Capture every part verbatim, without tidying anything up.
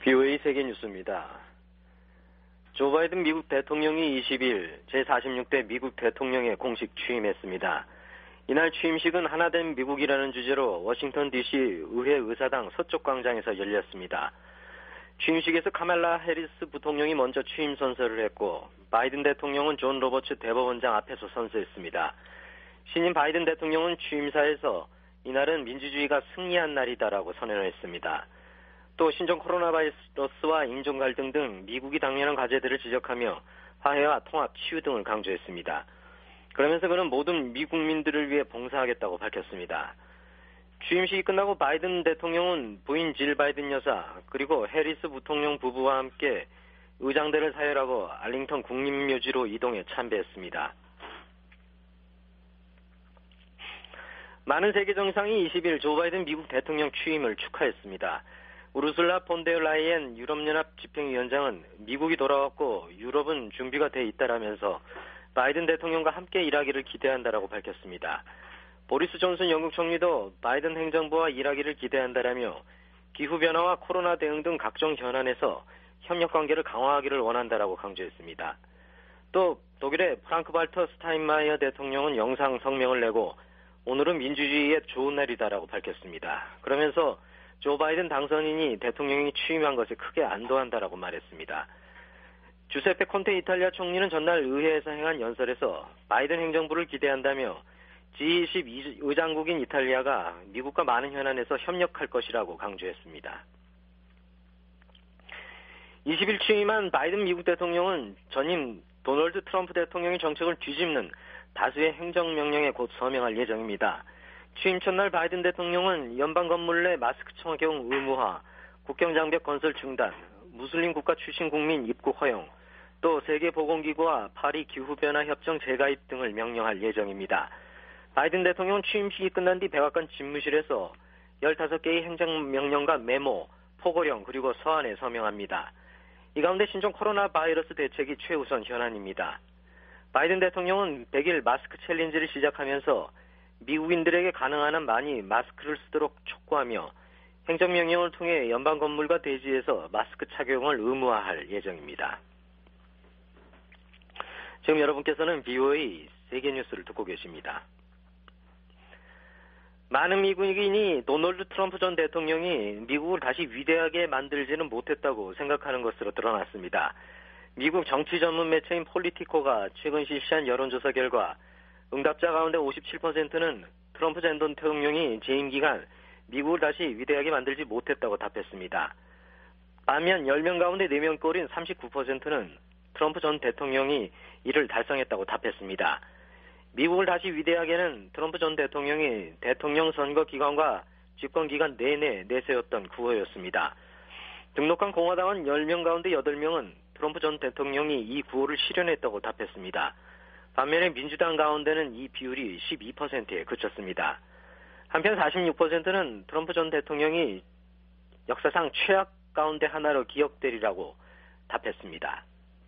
비오에이 세계뉴스입니다. 조 바이든 미국 대통령이 이십 일 제사십육 대 미국 대통령에 공식 취임했습니다. 이날 취임식은 하나된 미국이라는 주제로 워싱턴 디씨 의회 의사당 서쪽 광장에서 열렸습니다. 취임식에서 카말라 해리스 부통령이 먼저 취임 선서를 했고 바이든 대통령은 존 로버츠 대법원장 앞에서 선서했습니다. 신임 바이든 대통령은 취임사에서 이날은 민주주의가 승리한 날이다라고 선언을 했습니다. 또 신종 코로나 바이러스와 인종 갈등 등 미국이 당면한 과제들을 지적하며 화해와 통합, 치유 등을 강조했습니다. 그러면서 그는 모든 미국민들을 위해 봉사하겠다고 밝혔습니다. 취임식이 끝나고 바이든 대통령은 부인 질 바이든 여사 그리고 해리스 부통령 부부와 함께 의장대를 사열하고 알링턴 국립묘지로 이동해 참배했습니다. 많은 세계 정상이 이십 일 조 바이든 미국 대통령 취임을 축하했습니다. 우르술라 폰데어 라이엔 유럽연합 집행위원장은 미국이 돌아왔고 유럽은 준비가 돼 있다라면서 바이든 대통령과 함께 일하기를 기대한다라고 밝혔습니다. 보리스 존슨 영국 총리도 바이든 행정부와 일하기를 기대한다라며 기후변화와 코로나 대응 등 각종 현안에서 협력관계를 강화하기를 원한다라고 강조했습니다. 또 독일의 프랑크 발터 스타인마이어 대통령은 영상 성명을 내고 오늘은 민주주의의 좋은 날이다라고 밝혔습니다. 그러면서 조 바이든 당선인이 대통령이 취임한 것에 크게 안도한다라고 말했습니다. 주세페 콘테 이탈리아 총리는 전날 의회에서 행한 연설에서 바이든 행정부를 기대한다며 지 이십 의장국인 이탈리아가 미국과 많은 현안에서 협력할 것이라고 강조했습니다. 이십 일 취임한 바이든 미국 대통령은 전임 도널드 트럼프 대통령의 정책을 뒤집는 다수의 행정명령에 곧 서명할 예정입니다. 취임 첫날 바이든 대통령은 연방 건물 내 마스크 착용 의무화, 국경장벽 건설 중단, 무슬림 국가 출신 국민 입국 허용, 또 세계보건기구와 파리 기후변화 협정 재가입 등을 명령할 예정입니다. 바이든 대통령 취임식이 끝난 뒤 백악관 집무실에서 열다섯 개의 행정명령과 메모, 포고령 그리고 서한에 서명합니다. 이 가운데 신종 코로나 바이러스 대책이 최우선 현안입니다. 바이든 대통령은 백 일 마스크 챌린지를 시작하면서 미국인들에게 가능한 한 많이 마스크를 쓰도록 촉구하며 행정명령을 통해 연방 건물과 대지에서 마스크 착용을 의무화할 예정입니다. 지금 여러분께서는 비오에이 세계뉴스를 듣고 계십니다. 많은 미국인이 도널드 트럼프 전 대통령이 미국을 다시 위대하게 만들지는 못했다고 생각하는 것으로 드러났습니다. 미국 정치 전문 매체인 폴리티코가 최근 실시한 여론조사 결과 응답자 가운데 오십칠 퍼센트는 트럼프 전 대통령이 재임 기간 미국을 다시 위대하게 만들지 못했다고 답했습니다. 반면 열 명 가운데 네 명꼴인 삼십구 퍼센트는 트럼프 전 대통령이 이를 달성했다고 답했습니다. 미국을 다시 위대하게는 트럼프 전 대통령이 대통령 선거 기간과 집권 기간 내내 내세웠던 구호였습니다. 등록한 공화당은 열 명 가운데 여덟 명은 트럼프 전 대통령이 이 구호를 실현했다고 답했습니다. 반면에 민주당 가운데는 이 비율이 십이 퍼센트에 그쳤습니다. 한편 사십육 퍼센트는 트럼프 전 대통령이 역사상 최악 가운데 하나로 기억되리라고 답했습니다.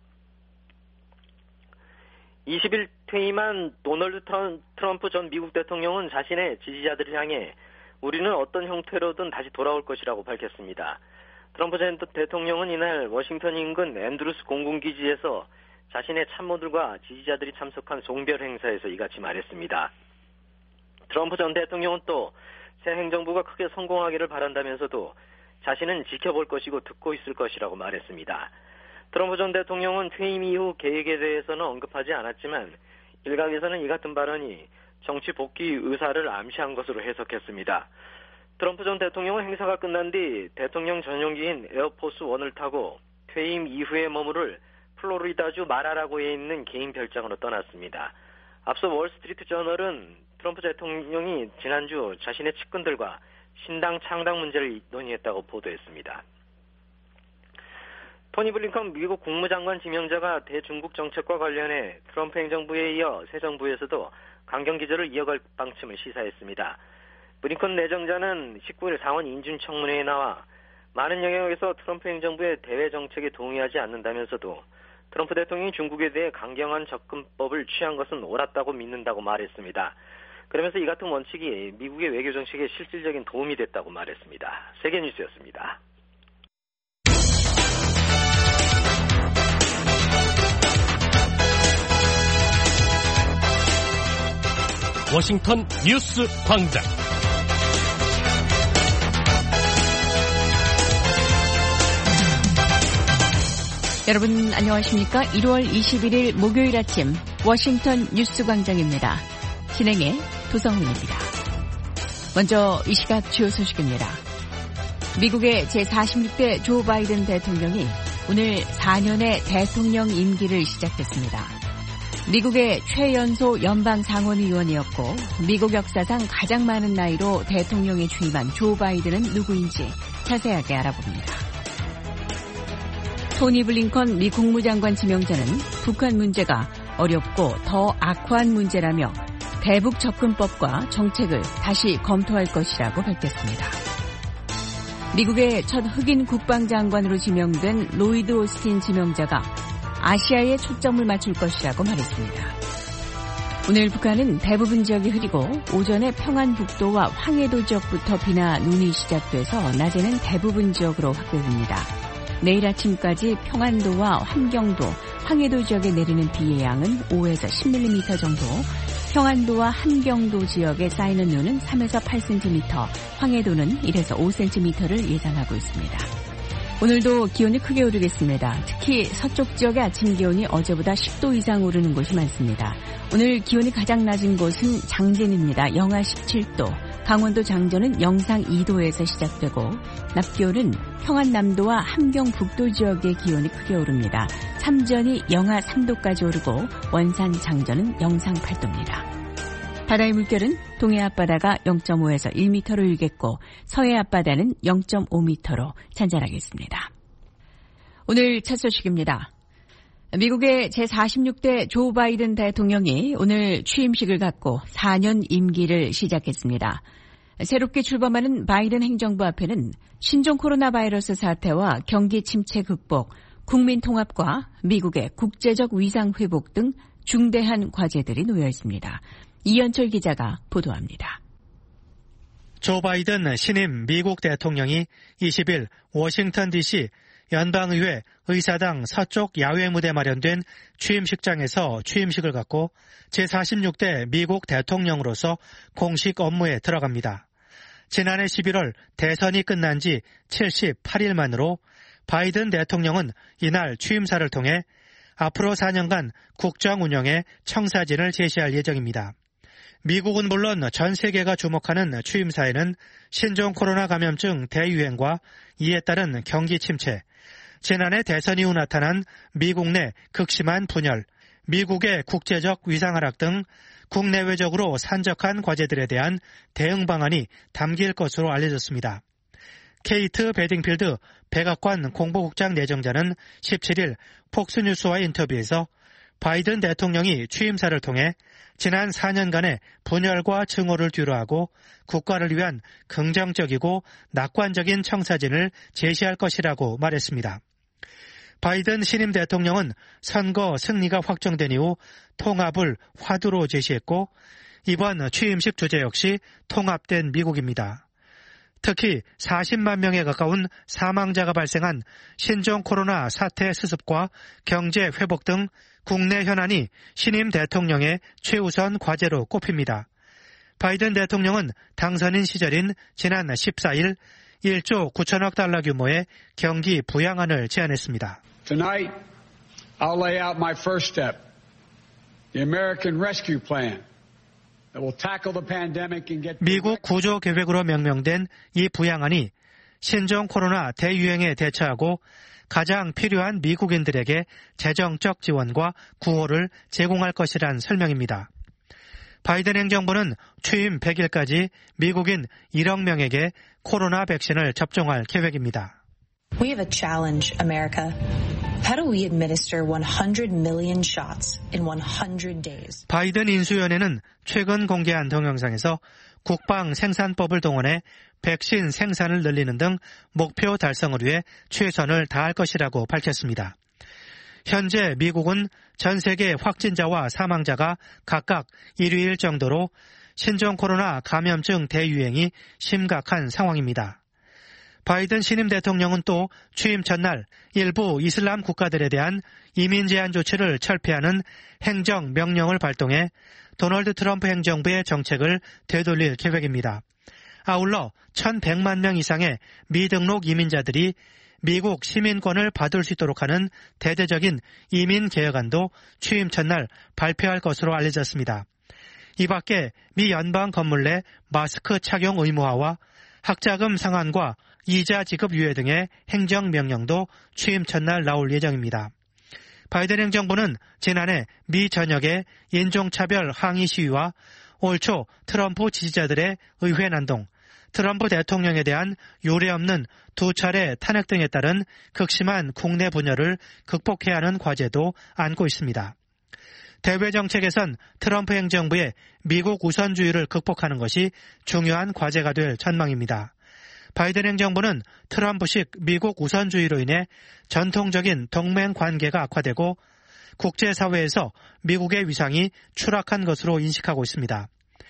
이십 일 퇴임한 도널드 트럼프 전 미국 대통령은 자신의 지지자들을 향해 우리는 어떤 형태로든 다시 돌아올 것이라고 밝혔습니다. 트럼프 전 대통령은 이날 워싱턴 인근 앤드루스 공군기지에서 자신의 참모들과 지지자들이 참석한 송별 행사에서 이같이 말했습니다. 트럼프 전 대통령은 또 새 행정부가 크게 성공하기를 바란다면서도 자신은 지켜볼 것이고 듣고 있을 것이라고 말했습니다. 트럼프 전 대통령은 퇴임 이후 계획에 대해서는 언급하지 않았지만 일각에서는 이 같은 발언이 정치 복귀 의사를 암시한 것으로 해석했습니다. 트럼프 전 대통령은 행사가 끝난 뒤 대통령 전용기인 에어포스 원을 타고 퇴임 이후에 머무를 플로리다주 마라라고에 있는 개인 별장으로 떠났습니다. 앞서 월스트리트 저널은 트럼프 대통령이 지난주 자신의 측근들과 신당 창당 문제를 논의했다고 보도했습니다. 토니 블링컨 미국 국무장관 지명자가 대중국 정책과 관련해 트럼프 행정부에 이어 새 정부에서도 강경 기조를 이어갈 방침을 시사했습니다. 블링컨 내정자는 십구 일 상원 인준청문회에 나와 많은 영역에서 트럼프 행정부의 대외 정책에 동의하지 않는다면서도 트럼프 대통령이 중국에 대해 강경한 접근법을 취한 것은 옳았다고 믿는다고 말했습니다. 그러면서 이 같은 원칙이 미국의 외교 정책에 실질적인 도움이 됐다고 말했습니다. 세계뉴스였습니다. 워싱턴 뉴스 광장. 여러분 안녕하십니까? 일월 이십일일 목요일 아침 워싱턴 뉴스 광장입니다. 진행의 도성훈입니다. 먼저 이 시각 주요 소식입니다. 미국의 제사십육 대 조 바이든 대통령이 오늘 사 년의 대통령 임기를 시작했습니다. 미국의 최연소 연방 상원의원이었고 미국 역사상 가장 많은 나이로 대통령에 취임한 조 바이든은 누구인지 자세하게 알아봅니다. 토니 블링컨 미 국무장관 지명자는 북한 문제가 어렵고 더 악화한 문제라며 대북 접근법과 정책을 다시 검토할 것이라고 밝혔습니다. 미국의 첫 흑인 국방장관으로 지명된 로이드 오스틴 지명자가 아시아에 초점을 맞출 것이라고 말했습니다. 오늘 북한은 대부분 지역이 흐리고 오전에 평안북도와 황해도 지역부터 비나 눈이 시작돼서 낮에는 대부분 지역으로 확대됩니다. 내일 아침까지 평안도와 함경도, 황해도 지역에 내리는 비의 양은 오에서 십 밀리미터 정도, 평안도와 함경도 지역에 쌓이는 눈은 삼에서 팔 센티미터, 황해도는 일에서 오 센티미터를 예상하고 있습니다. 오늘도 기온이 크게 오르겠습니다. 특히 서쪽 지역의 아침 기온이 어제보다 십 도 이상 오르는 곳이 많습니다. 오늘 기온이 가장 낮은 곳은 장진입니다. 영하 십칠 도. 강원도 장전은 영상 이 도에서 시작되고 낮 기온은 평안남도와 함경북도 지역의 기온이 크게 오릅니다. 삼전이 영하 삼 도까지 오르고 원산 장전은 영상 팔 도입니다. 바다의 물결은 동해 앞바다가 영 점 오에서 일 미터로 일겠고 서해 앞바다는 영 점 오 미터로 잔잔하겠습니다. 오늘 첫 소식입니다. 미국의 제사십육 대 조 바이든 대통령이 오늘 취임식을 갖고 사 년 임기를 시작했습니다. 새롭게 출범하는 바이든 행정부 앞에는 신종 코로나 바이러스 사태와 경기 침체 극복, 국민 통합과 미국의 국제적 위상 회복 등 중대한 과제들이 놓여 있습니다. 이현철 기자가 보도합니다. 조 바이든 신임 미국 대통령이 이십일 워싱턴 디씨 연방의회 의사당 서쪽 야외 무대 마련된 취임식장에서 취임식을 갖고 제사십육 대 미국 대통령으로서 공식 업무에 들어갑니다. 지난해 십일월 대선이 끝난 지 칠십팔 일 만으로 바이든 대통령은 이날 취임사를 통해 앞으로 사 년간 국정 운영에 청사진을 제시할 예정입니다. 미국은 물론 전 세계가 주목하는 취임사에는 신종 코로나 감염증 대유행과 이에 따른 경기 침체, 지난해 대선 이후 나타난 미국 내 극심한 분열, 미국의 국제적 위상 하락 등 국내외적으로 산적한 과제들에 대한 대응 방안이 담길 것으로 알려졌습니다. 케이트 베딩필드 백악관 공보국장 내정자는 십칠일 폭스뉴스와의 인터뷰에서 바이든 대통령이 취임사를 통해 지난 사 년간의 분열과 증오를 뒤로하고 국가를 위한 긍정적이고 낙관적인 청사진을 제시할 것이라고 말했습니다. 바이든 신임 대통령은 선거 승리가 확정된 이후 통합을 화두로 제시했고 이번 취임식 주제 역시 통합된 미국입니다. 특히 사십만 명에 가까운 사망자가 발생한 신종 코로나 사태 수습과 경제 회복 등 국내 현안이 신임 대통령의 최우선 과제로 꼽힙니다. 바이든 대통령은 당선인 시절인 지난 십사 일 일조 구천억 달러 규모의 경기 부양안을 제안했습니다. Tonight, I'll lay out my first step, the American Rescue Plan. 미국 구조 계획으로 명명된 이 부양안이 신종 코로나 대유행에 대처하고 가장 필요한 미국인들에게 재정적 지원과 구호를 제공할 것이란 설명입니다. 바이든 행정부는 취임 백 일까지 미국인 일억 명에게 코로나 백신을 접종할 계획입니다. We have a challenge, America. How do we administer one hundred million shots in one hundred days? 바이든 인수위원회는 최근 공개한 동영상에서 국방 생산법을 동원해 백신 생산을 늘리는 등 목표 달성을 위해 최선을 다할 것이라고 밝혔습니다. 현재 미국은 전 세계 확진자와 사망자가 각각 일 위일 정도로 신종 코로나 감염증 대유행이 심각한 상황입니다. 바이든 신임 대통령은 또 취임 전날 일부 이슬람 국가들에 대한 이민 제한 조치를 철폐하는 행정 명령을 발동해 도널드 트럼프 행정부의 정책을 되돌릴 계획입니다. 아울러 천백만 명 이상의 미등록 이민자들이 미국 시민권을 받을 수 있도록 하는 대대적인 이민 개혁안도 취임 첫날 발표할 것으로 알려졌습니다. 이 밖에 미 연방 건물 내 마스크 착용 의무화와 학자금 상한과 이자 지급 유예 등의 행정명령도 취임 첫날 나올 예정입니다. 바이든 행정부는 지난해 미 전역의 인종차별 항의 시위와 올 초 트럼프 지지자들의 의회 난동, 트럼프 대통령에 대한 요례없는 두 차례 탄핵 등에 따른 극심한 국내 분열을 극복해야 하는 과제도 안고 있습니다. 대외 정책에선 트럼프 행정부의 미국 우선주의를 극복하는 것이 중요한 과제가 될 전망입니다. 바이든 행정부는 트럼프식 미국 우선주의로 인해 전통적인 동맹 관계가 악화되고 국제사회에서 미국의 위상이 추락한 것으로 인식하고 있습니다.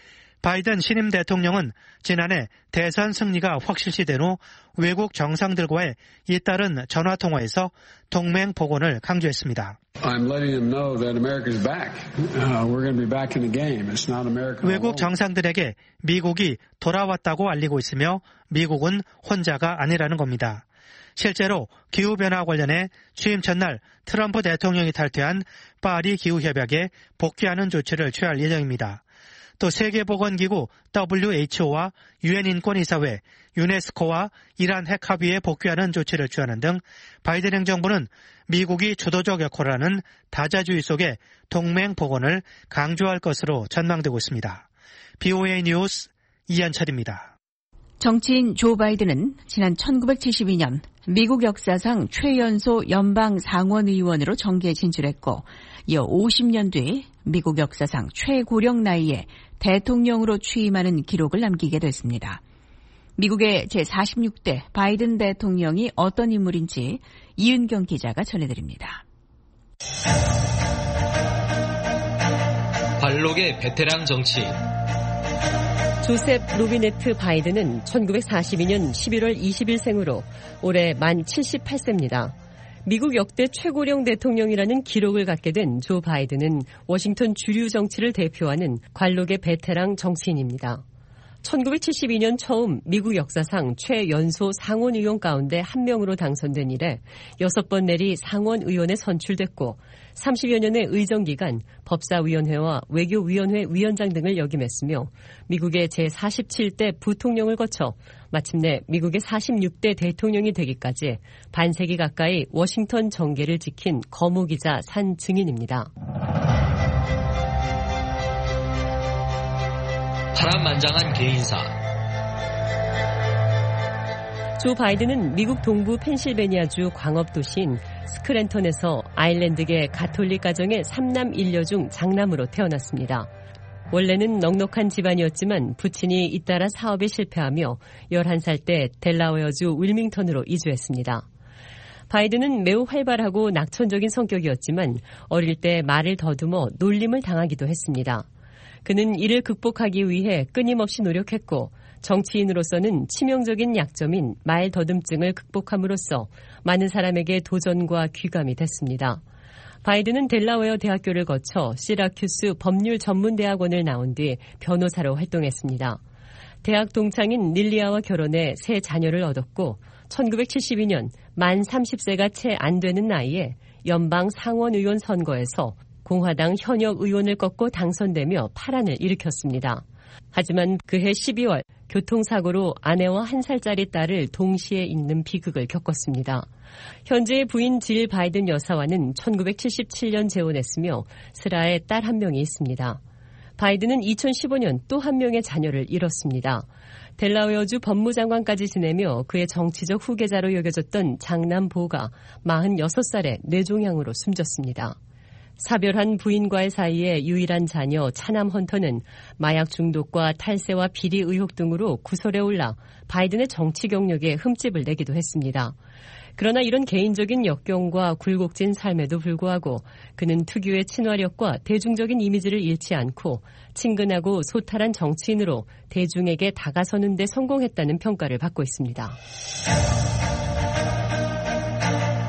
바이든 신임 대통령은 지난해 대선 승리가 확실시된 후 외국 정상들과의 잇따른 전화통화에서 동맹 복원을 강조했습니다. I'm letting them know that America's back. Uh, we're going to be back in the game. It's not America. 외국 정상들에게 미국이 돌아왔다고 알리고 있으며 미국은 혼자가 아니라는 겁니다. 실제로 기후변화 관련해 취임 첫날 트럼프 대통령이 탈퇴한 파리 기후협약에 복귀하는 조치를 취할 예정입니다. 또 세계보건기구 더블유에이치오와 유엔 인권이사회, 유네스코와 이란 핵 합의에 복귀하는 조치를 취하는 등 바이든 행정부는 미국이 주도적 역할을 하는 다자주의 속에 동맹 복원을 강조할 것으로 전망되고 있습니다. 비오에이 뉴스 이한철입니다. 정치인 조 바이든은 지난 천구백칠십이 년 미국 역사상 최연소 연방 상원의원으로 정계에 진출했고 이어 오십 년 뒤 미국 역사상 최고령 나이에 대통령으로 취임하는 기록을 남기게 됐습니다. 미국의 제사십육 대 바이든 대통령이 어떤 인물인지 이은경 기자가 전해드립니다. 관록의 베테랑 정치인 조셉 로비네트 바이든은 천구백사십이 년 십일월 이십일 생으로 올해 만 칠십팔 세입니다. 미국 역대 최고령 대통령이라는 기록을 갖게 된 조 바이든은 워싱턴 주류 정치를 대표하는 관록의 베테랑 정치인입니다. 천구백칠십이 년 처음 미국 역사상 최연소 상원의원 가운데 한 명으로 당선된 이래 여섯 번 내리 상원의원에 선출됐고 삼십여 년의 의정기간 법사위원회와 외교위원회 위원장 등을 역임했으며 미국의 제사십칠 대 부통령을 거쳐 마침내 미국의 사십육 대 대통령이 되기까지 반세기 가까이 워싱턴 정계를 지킨 거목이자 산 증인입니다. 파란만장한 개인사. 조 바이든은 미국 동부 펜실베니아주 광업도시인 스크랜턴에서 아일랜드계 가톨릭 가정의 삼남 일녀 중 장남으로 태어났습니다. 원래는 넉넉한 집안이었지만 부친이 잇따라 사업에 실패하며 열한 살 때 델라웨어주 윌밍턴으로 이주했습니다. 바이든은 매우 활발하고 낙천적인 성격이었지만 어릴 때 말을 더듬어 놀림을 당하기도 했습니다. 그는 이를 극복하기 위해 끊임없이 노력했고 정치인으로서는 치명적인 약점인 말 더듬증을 극복함으로써 많은 사람에게 도전과 귀감이 됐습니다. 바이든은 델라웨어 대학교를 거쳐 시라큐스 법률 전문대학원을 나온 뒤 변호사로 활동했습니다. 대학 동창인 릴리아와 결혼해 세 자녀를 얻었고 천구백칠십이 년 만 삼십 세가 채 안 되는 나이에 연방 상원의원 선거에서 공화당 현역 의원을 꺾고 당선되며 파란을 일으켰습니다. 하지만 그해 십이월 교통사고로 아내와 한 살짜리 딸을 동시에 잃는 비극을 겪었습니다. 현재의 부인 질 바이든 여사와는 천구백칠십칠 년 재혼했으며 슬아에 딸 한 명이 있습니다. 바이든은 이천십오 년 또 한 명의 자녀를 잃었습니다. 델라웨어주 법무장관까지 지내며 그의 정치적 후계자로 여겨졌던 장남 보가 마흔여섯 살에 뇌종양으로 숨졌습니다. 사별한 부인과의 사이에 유일한 자녀 차남 헌터는 마약 중독과 탈세와 비리 의혹 등으로 구설에 올라 바이든의 정치 경력에 흠집을 내기도 했습니다. 그러나 이런 개인적인 역경과 굴곡진 삶에도 불구하고 그는 특유의 친화력과 대중적인 이미지를 잃지 않고 친근하고 소탈한 정치인으로 대중에게 다가서는 데 성공했다는 평가를 받고 있습니다.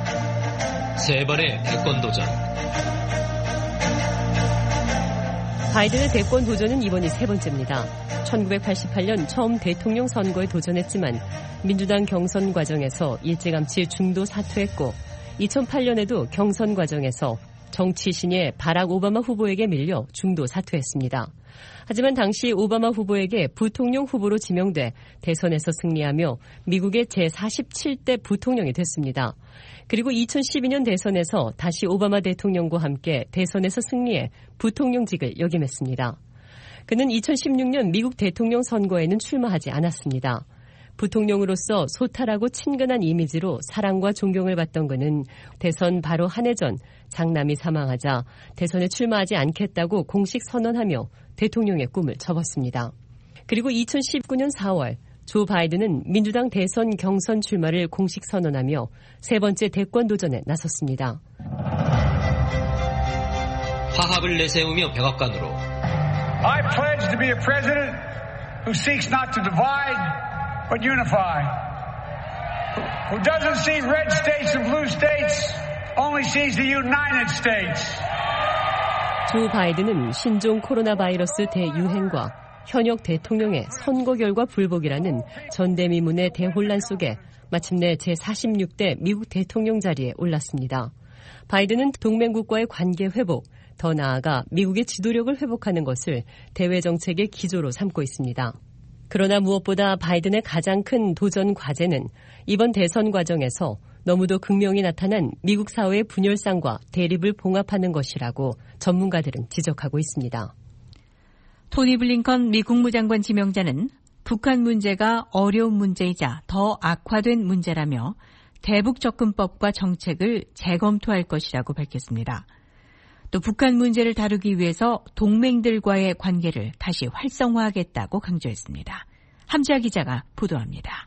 세 번의 대권 도전. 바이든의 대권 도전은 이번이 세 번째입니다. 천구백팔십팔 년 처음 대통령 선거에 도전했지만 민주당 경선 과정에서 일찌감치 중도 사퇴했고 이천팔 년에도 경선 과정에서 정치 신예 바락 오바마 후보에게 밀려 중도 사퇴했습니다. 하지만 당시 오바마 후보에게 부통령 후보로 지명돼 대선에서 승리하며 미국의 제사십칠 대 부통령이 됐습니다. 그리고 이천십이 년 대선에서 다시 오바마 대통령과 함께 대선에서 승리해 부통령직을 역임했습니다. 그는 이천십육 년 미국 대통령 선거에는 출마하지 않았습니다. 부통령으로서 소탈하고 친근한 이미지로 사랑과 존경을 받던 그는 대선 바로 한 해 전 장남이 사망하자 대선에 출마하지 않겠다고 공식 선언하며 대통령의 꿈을 접었습니다. 그리고 이천십구 년 사월 조 바이든은 민주당 대선 경선 출마를 공식 선언하며 세 번째 대권 도전에 나섰습니다. 화합을 내세우며 백악관으로 I pledge to be a president who seeks not to divide but unify. Who doesn't see red states and blue states, only sees the United States. 조 바이든은 신종 코로나 바이러스 대유행과 현역 대통령의 선거 결과 불복이라는 전대미문의 대혼란 속에 마침내 제사십육 대 미국 대통령 자리에 올랐습니다. 바이든은 동맹국과의 관계 회복, 더 나아가 미국의 지도력을 회복하는 것을 대외 정책의 기조로 삼고 있습니다. 그러나 무엇보다 바이든의 가장 큰 도전 과제는 이번 대선 과정에서 너무도 극명히 나타난 미국 사회의 분열상과 대립을 봉합하는 것이라고 전문가들은 지적하고 있습니다. 토니 블링컨 미 국무장관 지명자는 북한 문제가 어려운 문제이자 더 악화된 문제라며 대북 접근법과 정책을 재검토할 것이라고 밝혔습니다. 또 북한 문제를 다루기 위해서 동맹들과의 관계를 다시 활성화하겠다고 강조했습니다. 함지아 기자가 보도합니다.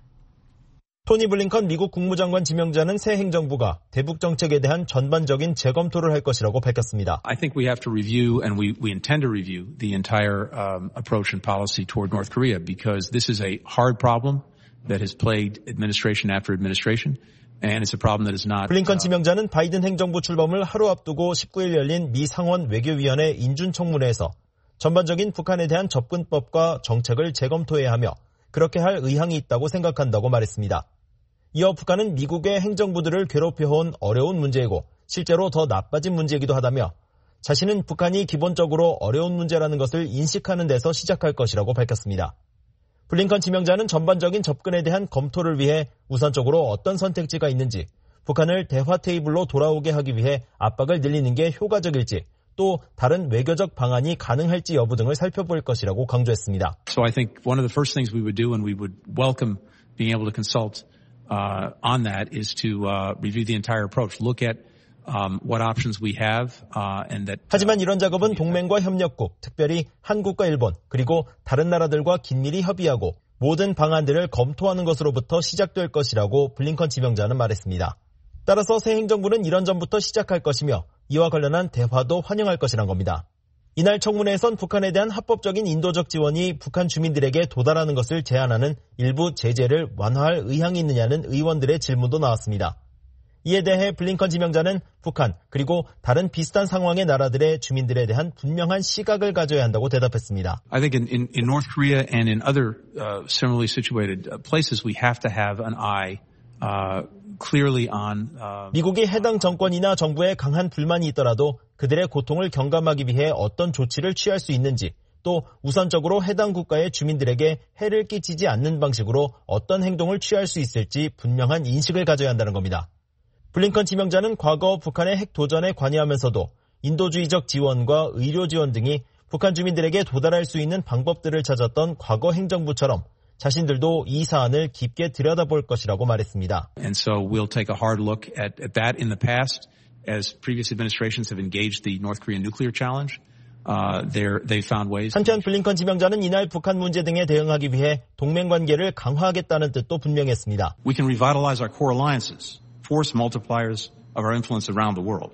토니 블링컨 미국 국무장관 지명자는 새 행정부가 대북 정책에 대한 전반적인 재검토를 할 것이라고 밝혔습니다. I think we have to review and we, we intend to review the entire um, approach and policy toward North Korea because this is a hard problem that has plagued administration after administration. And it's a problem that is not. 블링컨 지명자는 바이든 행정부 출범을 하루 앞두고 십구 일 열린 미 상원 외교위원회 인준청문회에서 전반적인 북한에 대한 접근법과 정책을 재검토해야 하며 그렇게 할 의향이 있다고 생각한다고 말했습니다. 이어 북한은 미국의 행정부들을 괴롭혀온 어려운 문제이고 실제로 더 나빠진 문제이기도 하다며 자신은 북한이 기본적으로 어려운 문제라는 것을 인식하는 데서 시작할 것이라고 밝혔습니다. 블링컨 지명자는 전반적인 접근에 대한 검토를 위해 우선적으로 어떤 선택지가 있는지, 북한을 대화 테이블로 돌아오게 하기 위해 압박을 늘리는 게 효과적일지, 또 다른 외교적 방안이 가능할지 여부 등을 살펴볼 것이라고 강조했습니다. So I think one of the first things we would do and we would welcome being able to consult uh, on that is to uh, review the entire approach, look at Um, what options we have, uh, and that. 하지만 이런 작업은 동맹과 협력국, 특별히 한국과 일본, 그리고 다른 나라들과 긴밀히 협의하고 모든 방안들을 검토하는 것으로부터 시작될 것이라고 블링컨 지명자는 말했습니다. 따라서 새 행정부는 이런 점부터 시작할 것이며 이와 관련한 대화도 환영할 것이란 겁니다. 이날 청문회에선 북한에 대한 합법적인 인도적 지원이 북한 주민들에게 도달하는 것을 제한하는 일부 제재를 완화할 의향이 있느냐는 의원들의 질문도 나왔습니다. 이에 대해 블링컨 지명자는 북한 그리고 다른 비슷한 상황의 나라들의 주민들에 대한 분명한 시각을 가져야 한다고 대답했습니다. I think in, in, in North Korea and in other uh, similarly situated places we have to have an eye uh, clearly on. Uh, 미국이 해당 정권이나 정부에 강한 불만이 있더라도 그들의 고통을 경감하기 위해 어떤 조치를 취할 수 있는지 또 우선적으로 해당 국가의 주민들에게 해를 끼치지 않는 방식으로 어떤 행동을 취할 수 있을지 분명한 인식을 가져야 한다는 겁니다. 블링컨 지명자는 과거 북한의 핵 도전에 관여하면서도 인도주의적 지원과 의료 지원 등이 북한 주민들에게 도달할 수 있는 방법들을 찾았던 과거 행정부처럼 자신들도 이 사안을 깊게 들여다볼 것이라고 말했습니다. And so we'll take a hard look at, at that in the past as previous administrations have engaged the North Korean nuclear challenge. Uh, they found ways. 한편 블링컨 지명자는 이날 북한 문제 등에 대응하기 위해 동맹 관계를 강화하겠다는 뜻도 분명히 했습니다. We can revitalize our core alliances. Force multipliers of our influence around the world.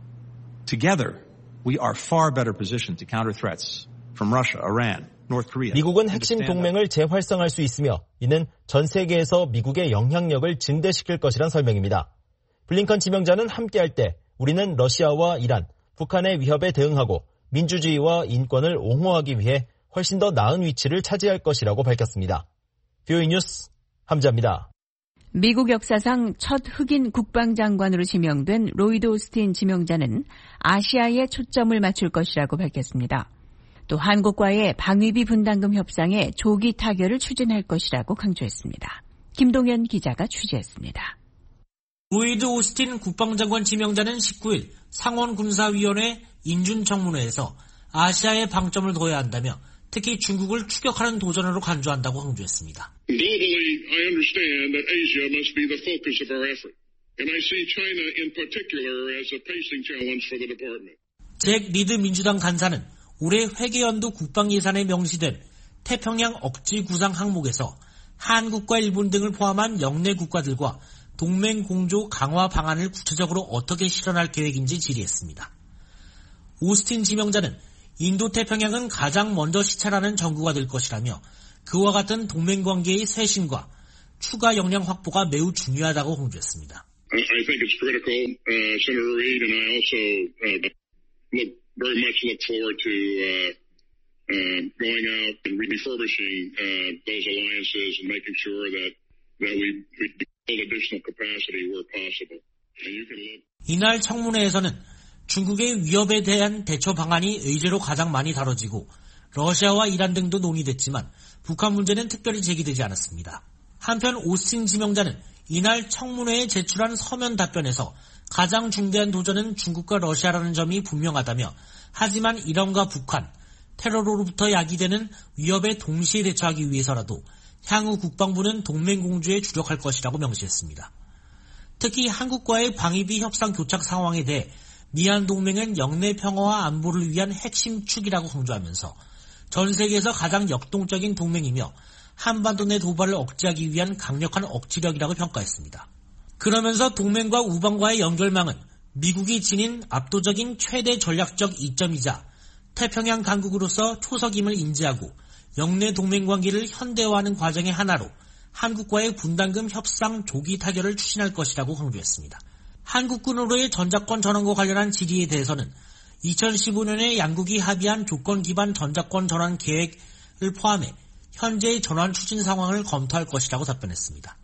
Together, we are far better positioned to counter threats from Russia, Iran, North Korea. 미국은 핵심 동맹을 재활성화할 수 있으며 이는 전 세계에서 미국의 영향력을 증대시킬 것이란 설명입니다. 블링컨 지명자는 함께할 때 우리는 러시아와 이란, 북한의 위협에 대응하고 민주주의와 인권을 옹호하기 위해 훨씬 더 나은 위치를 차지할 것이라고 밝혔습니다. 비오이 뉴스 함자입니다. 미국 역사상 첫 흑인 국방장관으로 지명된 로이드 오스틴 지명자는 아시아에 초점을 맞출 것이라고 밝혔습니다. 또 한국과의 방위비 분담금 협상에 조기 타결을 추진할 것이라고 강조했습니다. 김동현 기자가 취재했습니다. 로이드 오스틴 국방장관 지명자는 십구일 상원군사위원회 인준청문회에서 아시아에 방점을 둬야 한다며 특히 중국을 추격하는 도전으로 간주한다고 강조했습니다. Globally, I understand that Asia must be the focus of our effort, and I see China in particular as a pacing challenge for the department. 잭 리드 민주당 간사는 올해 회계연도 국방 예산에 명시된 태평양 억지 구상 항목에서 한국과 일본 등을 포함한 영내 국가들과 동맹 공조 강화 방안을 구체적으로 어떻게 실현할 계획인지 질의했습니다. 오스틴 지명자는 인도태평양은 가장 먼저 시찰하는 전구가 될 것이라며 그와 같은 동맹관계의 쇄신과 추가 역량 확보가 매우 중요하다고 강조했습니다. I think it's critical, uh, Senator Reid, and I also uh, look very much look forward to uh, uh, going out and refurbishing uh, those alliances and making sure that that we, we build additional capacity where possible. And you can look. 이날 청문회에서는 중국의 위협에 대한 대처 방안이 의제로 가장 많이 다뤄지고 러시아와 이란 등도 논의됐지만 북한 문제는 특별히 제기되지 않았습니다. 한편 오스틴 지명자는 이날 청문회에 제출한 서면 답변에서 가장 중대한 도전은 중국과 러시아라는 점이 분명하다며 하지만 이란과 북한, 테러로부터 야기되는 위협에 동시에 대처하기 위해서라도 향후 국방부는 동맹 공조에 주력할 것이라고 명시했습니다. 특히 한국과의 방위비 협상 교착 상황에 대해 미한 동맹은 영내 평화와 안보를 위한 핵심 축이라고 강조하면서 전 세계에서 가장 역동적인 동맹이며 한반도 내 도발을 억제하기 위한 강력한 억지력이라고 평가했습니다. 그러면서 동맹과 우방과의 연결망은 미국이 지닌 압도적인 최대 전략적 이점이자 태평양 강국으로서 초석임을 인지하고 영내 동맹관계를 현대화하는 과정의 하나로 한국과의 분담금 협상 조기 타결을 추진할 것이라고 강조했습니다. 한국군으로의 전작권 전환과 관련한 질의에 대해서는 이천십오년에 양국이 합의한 조건 기반 전작권 전환 계획을 포함해 현재의 전환 추진 상황을 검토할 것이라고 답변했습니다.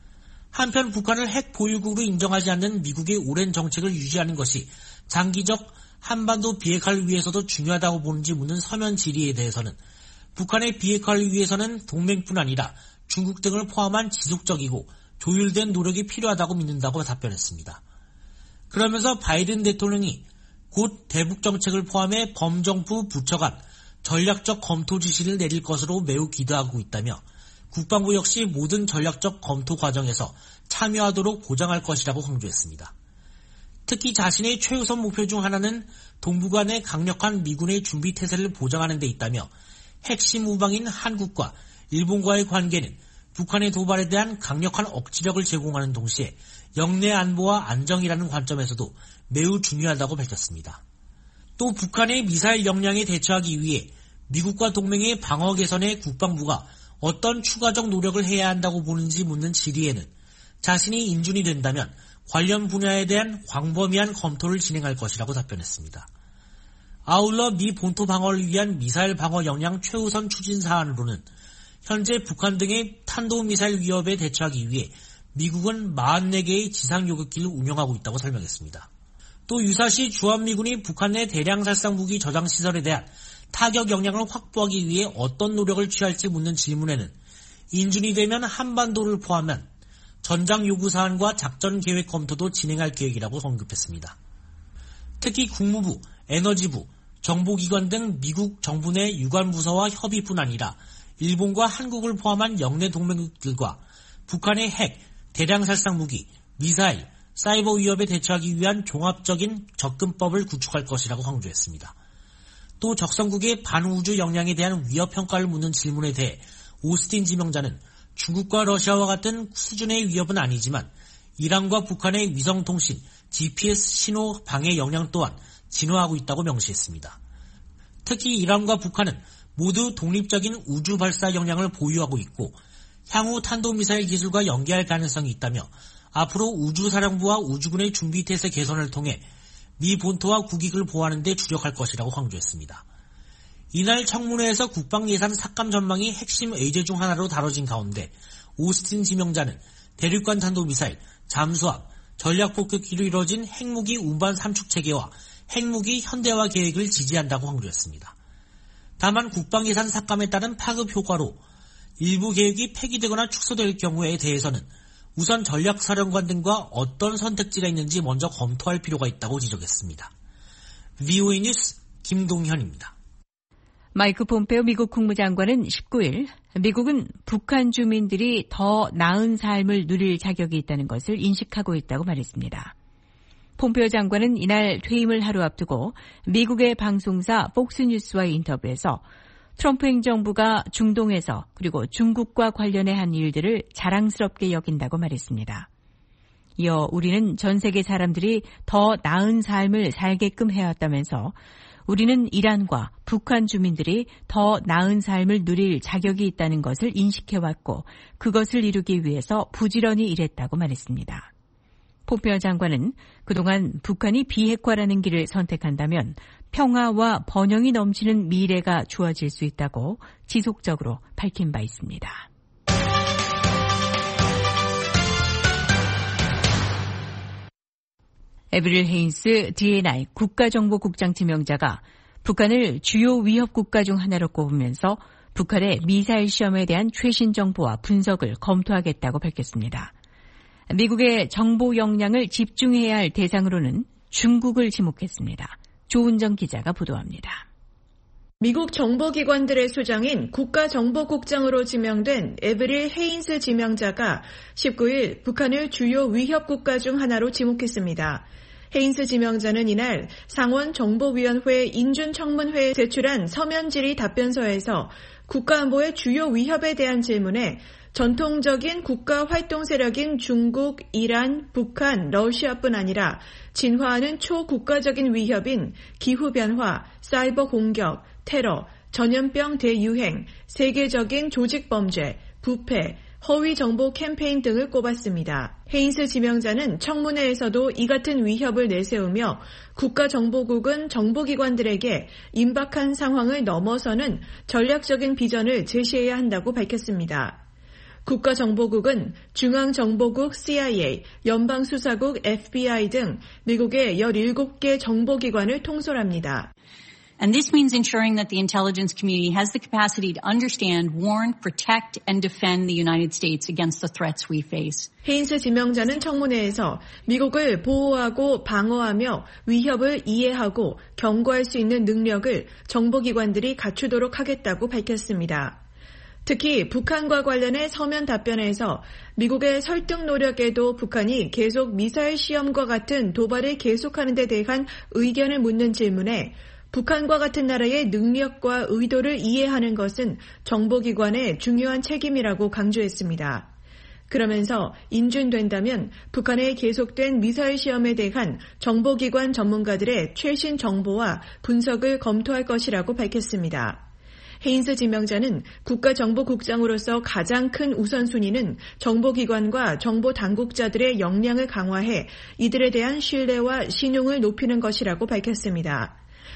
한편 북한을 핵 보유국으로 인정하지 않는 미국의 오랜 정책을 유지하는 것이 장기적 한반도 비핵화를 위해서도 중요하다고 보는지 묻는 서면 질의에 대해서는 북한의 비핵화를 위해서는 동맹뿐 아니라 중국 등을 포함한 지속적이고 조율된 노력이 필요하다고 믿는다고 답변했습니다. 그러면서 바이든 대통령이 곧 대북 정책을 포함해 범정부 부처 간 전략적 검토 지시를 내릴 것으로 매우 기대하고 있다며 국방부 역시 모든 전략적 검토 과정에서 참여하도록 보장할 것이라고 강조했습니다. 특히 자신의 최우선 목표 중 하나는 동북 간의 강력한 미군의 준비 태세를 보장하는 데 있다며 핵심 우방인 한국과 일본과의 관계는 북한의 도발에 대한 강력한 억지력을 제공하는 동시에 영내 안보와 안정이라는 관점에서도 매우 중요하다고 밝혔습니다. 또 북한의 미사일 역량에 대처하기 위해 미국과 동맹의 방어 개선에 국방부가 어떤 추가적 노력을 해야 한다고 보는지 묻는 질의에는 자신이 인준이 된다면 관련 분야에 대한 광범위한 검토를 진행할 것이라고 답변했습니다. 아울러 미 본토 방어를 위한 미사일 방어 역량 최우선 추진 사안으로는 현재 북한 등의 탄도미사일 위협에 대처하기 위해 미국은 사십사 개의 지상 요격기를 운영하고 있다고 설명했습니다. 또 유사시 주한미군이 북한 내 대량 살상 무기 저장 시설에 대한 타격 역량을 확보하기 위해 어떤 노력을 취할지 묻는 질문에는 인준이 되면 한반도를 포함한 전장 요구 사안과 작전 계획 검토도 진행할 계획이라고 언급했습니다. 특히 국무부, 에너지부, 정보기관 등 미국 정부 내 유관부서와 협의뿐 아니라 일본과 한국을 포함한 영내 동맹국들과 북한의 핵, 대량 살상 무기, 미사일, 사이버 위협에 대처하기 위한 종합적인 접근법을 구축할 것이라고 강조했습니다. 또 적성국의 반우주 역량에 대한 위협 평가를 묻는 질문에 대해 오스틴 지명자는 중국과 러시아와 같은 수준의 위협은 아니지만 이란과 북한의 위성통신, 지피에스 신호 방해 역량 또한 진화하고 있다고 명시했습니다. 특히 이란과 북한은 모두 독립적인 우주 발사 역량을 보유하고 있고 향후 탄도미사일 기술과 연계할 가능성이 있다며 앞으로 우주사령부와 우주군의 준비태세 개선을 통해 미 본토와 국익을 보호하는 데 주력할 것이라고 강조했습니다. 이날 청문회에서 국방예산 삭감 전망이 핵심 의제 중 하나로 다뤄진 가운데 오스틴 지명자는 대륙간 탄도미사일, 잠수함, 전략폭격기로 이뤄진 핵무기 운반 삼축 체계와 핵무기 현대화 계획을 지지한다고 강조했습니다. 다만 국방예산 삭감에 따른 파급 효과로 일부 계획이 폐기되거나 축소될 경우에 대해서는 우선 전략사령관 등과 어떤 선택지가 있는지 먼저 검토할 필요가 있다고 지적했습니다. 브이오에이 뉴스 김동현입니다. 마이크 폼페오 미국 국무장관은 십구일 미국은 북한 주민들이 더 나은 삶을 누릴 자격이 있다는 것을 인식하고 있다고 말했습니다. 폼페오 장관은 이날 퇴임을 하루 앞두고 미국의 방송사 폭스뉴스와의 인터뷰에서 트럼프 행정부가 중동에서 그리고 중국과 관련해 한 일들을 자랑스럽게 여긴다고 말했습니다. 이어 우리는 전 세계 사람들이 더 나은 삶을 살게끔 해왔다면서 우리는 이란과 북한 주민들이 더 나은 삶을 누릴 자격이 있다는 것을 인식해왔고 그것을 이루기 위해서 부지런히 일했다고 말했습니다. 폼페오 장관은 그동안 북한이 비핵화라는 길을 선택한다면 평화와 번영이 넘치는 미래가 주어질 수 있다고 지속적으로 밝힌 바 있습니다. 에브릴 헤인스 디에누아이 국가정보국장 지명자가 북한을 주요 위협 국가 중 하나로 꼽으면서 북한의 미사일 시험에 대한 최신 정보와 분석을 검토하겠다고 밝혔습니다. 미국의 정보 역량을 집중해야 할 대상으로는 중국을 지목했습니다. 조은정 기자가 보도합니다. 미국 정보기관들의 수장인 국가정보국장으로 지명된 에브릴 헤인스 지명자가 십구일 북한을 주요 위협 국가 중 하나로 지목했습니다. 헤인스 지명자는 이날 상원정보위원회 인준청문회에 제출한 서면 질의 답변서에서 국가안보의 주요 위협에 대한 질문에 전통적인 국가 활동 세력인 중국, 이란, 북한, 러시아뿐 아니라 진화하는 초국가적인 위협인 기후변화, 사이버 공격, 테러, 전염병 대유행, 세계적인 조직범죄, 부패, 허위 정보 캠페인 등을 꼽았습니다. 헤인스 지명자는 청문회에서도 이 같은 위협을 내세우며 국가정보국은 정보기관들에게 임박한 상황을 넘어서는 전략적인 비전을 제시해야 한다고 밝혔습니다. 국가정보국은 중앙정보국 씨아이에이, 연방수사국 에프비아이 등 미국의 열일곱 개 정보기관을 통솔합니다. And this means ensuring that the intelligence community has the capacity to understand, warn, protect, and defend the United States against the threats we face. 헤인스 지명자는 청문회에서 미국을 보호하고 방어하며 위협을 이해하고 경고할 수 있는 능력을 정보기관들이 갖추도록 하겠다고 밝혔습니다. 특히 북한과 관련해 서면 답변에서 미국의 설득 노력에도 북한이 계속 미사일 시험과 같은 도발을 계속하는 데 대한 의견을 묻는 질문에 북한과 같은 나라의 능력과 의도를 이해하는 것은 정보기관의 중요한 책임이라고 강조했습니다. 그러면서 인준된다면 북한의 계속된 미사일 시험에 대한 정보기관 전문가들의 최신 정보와 분석을 검토할 것이라고 밝혔습니다. 헤인스 지명자는 국가정보국장으로서 가장 큰 우선순위는 정보기관과 정보당국자들의 역량을 강화해 이들에 대한 신뢰와 신용을 높이는 것이라고 밝혔습니다.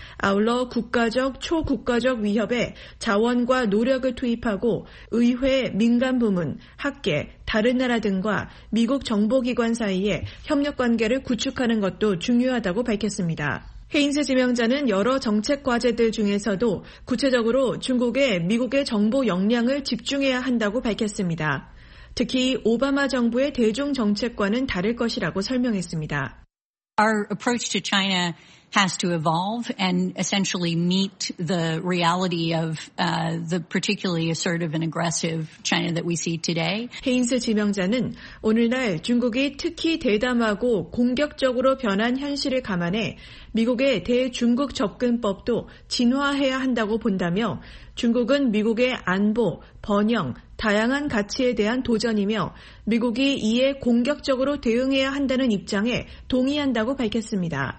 아울러 국가적, 초국가적 위협에 자원과 노력을 투입하고 의회, 민간부문, 학계, 다른 나라 등과 미국 정보기관 사이에 협력관계를 구축하는 것도 중요하다고 밝혔습니다. 헤인스 지명자는 여러 정책 과제들 중에서도 구체적으로 중국에 미국의 정보 역량을 집중해야 한다고 밝혔습니다. 특히 오바마 정부의 대중정책과는 다를 것이라고 설명했습니다. Our approach to China has to evolve and essentially meet the reality of uh, the particularly assertive and aggressive China that we see today. 헤인스 지명자는 오늘날 중국이 특히 대담하고 공격적으로 변한 현실을 감안해 미국의 대중국 접근법도 진화해야 한다고 본다며 중국은 미국의 안보, 번영, 다양한 가치에 대한 도전이며 미국이 이에 공격적으로 대응해야 한다는 입장에 동의한다고 밝혔습니다.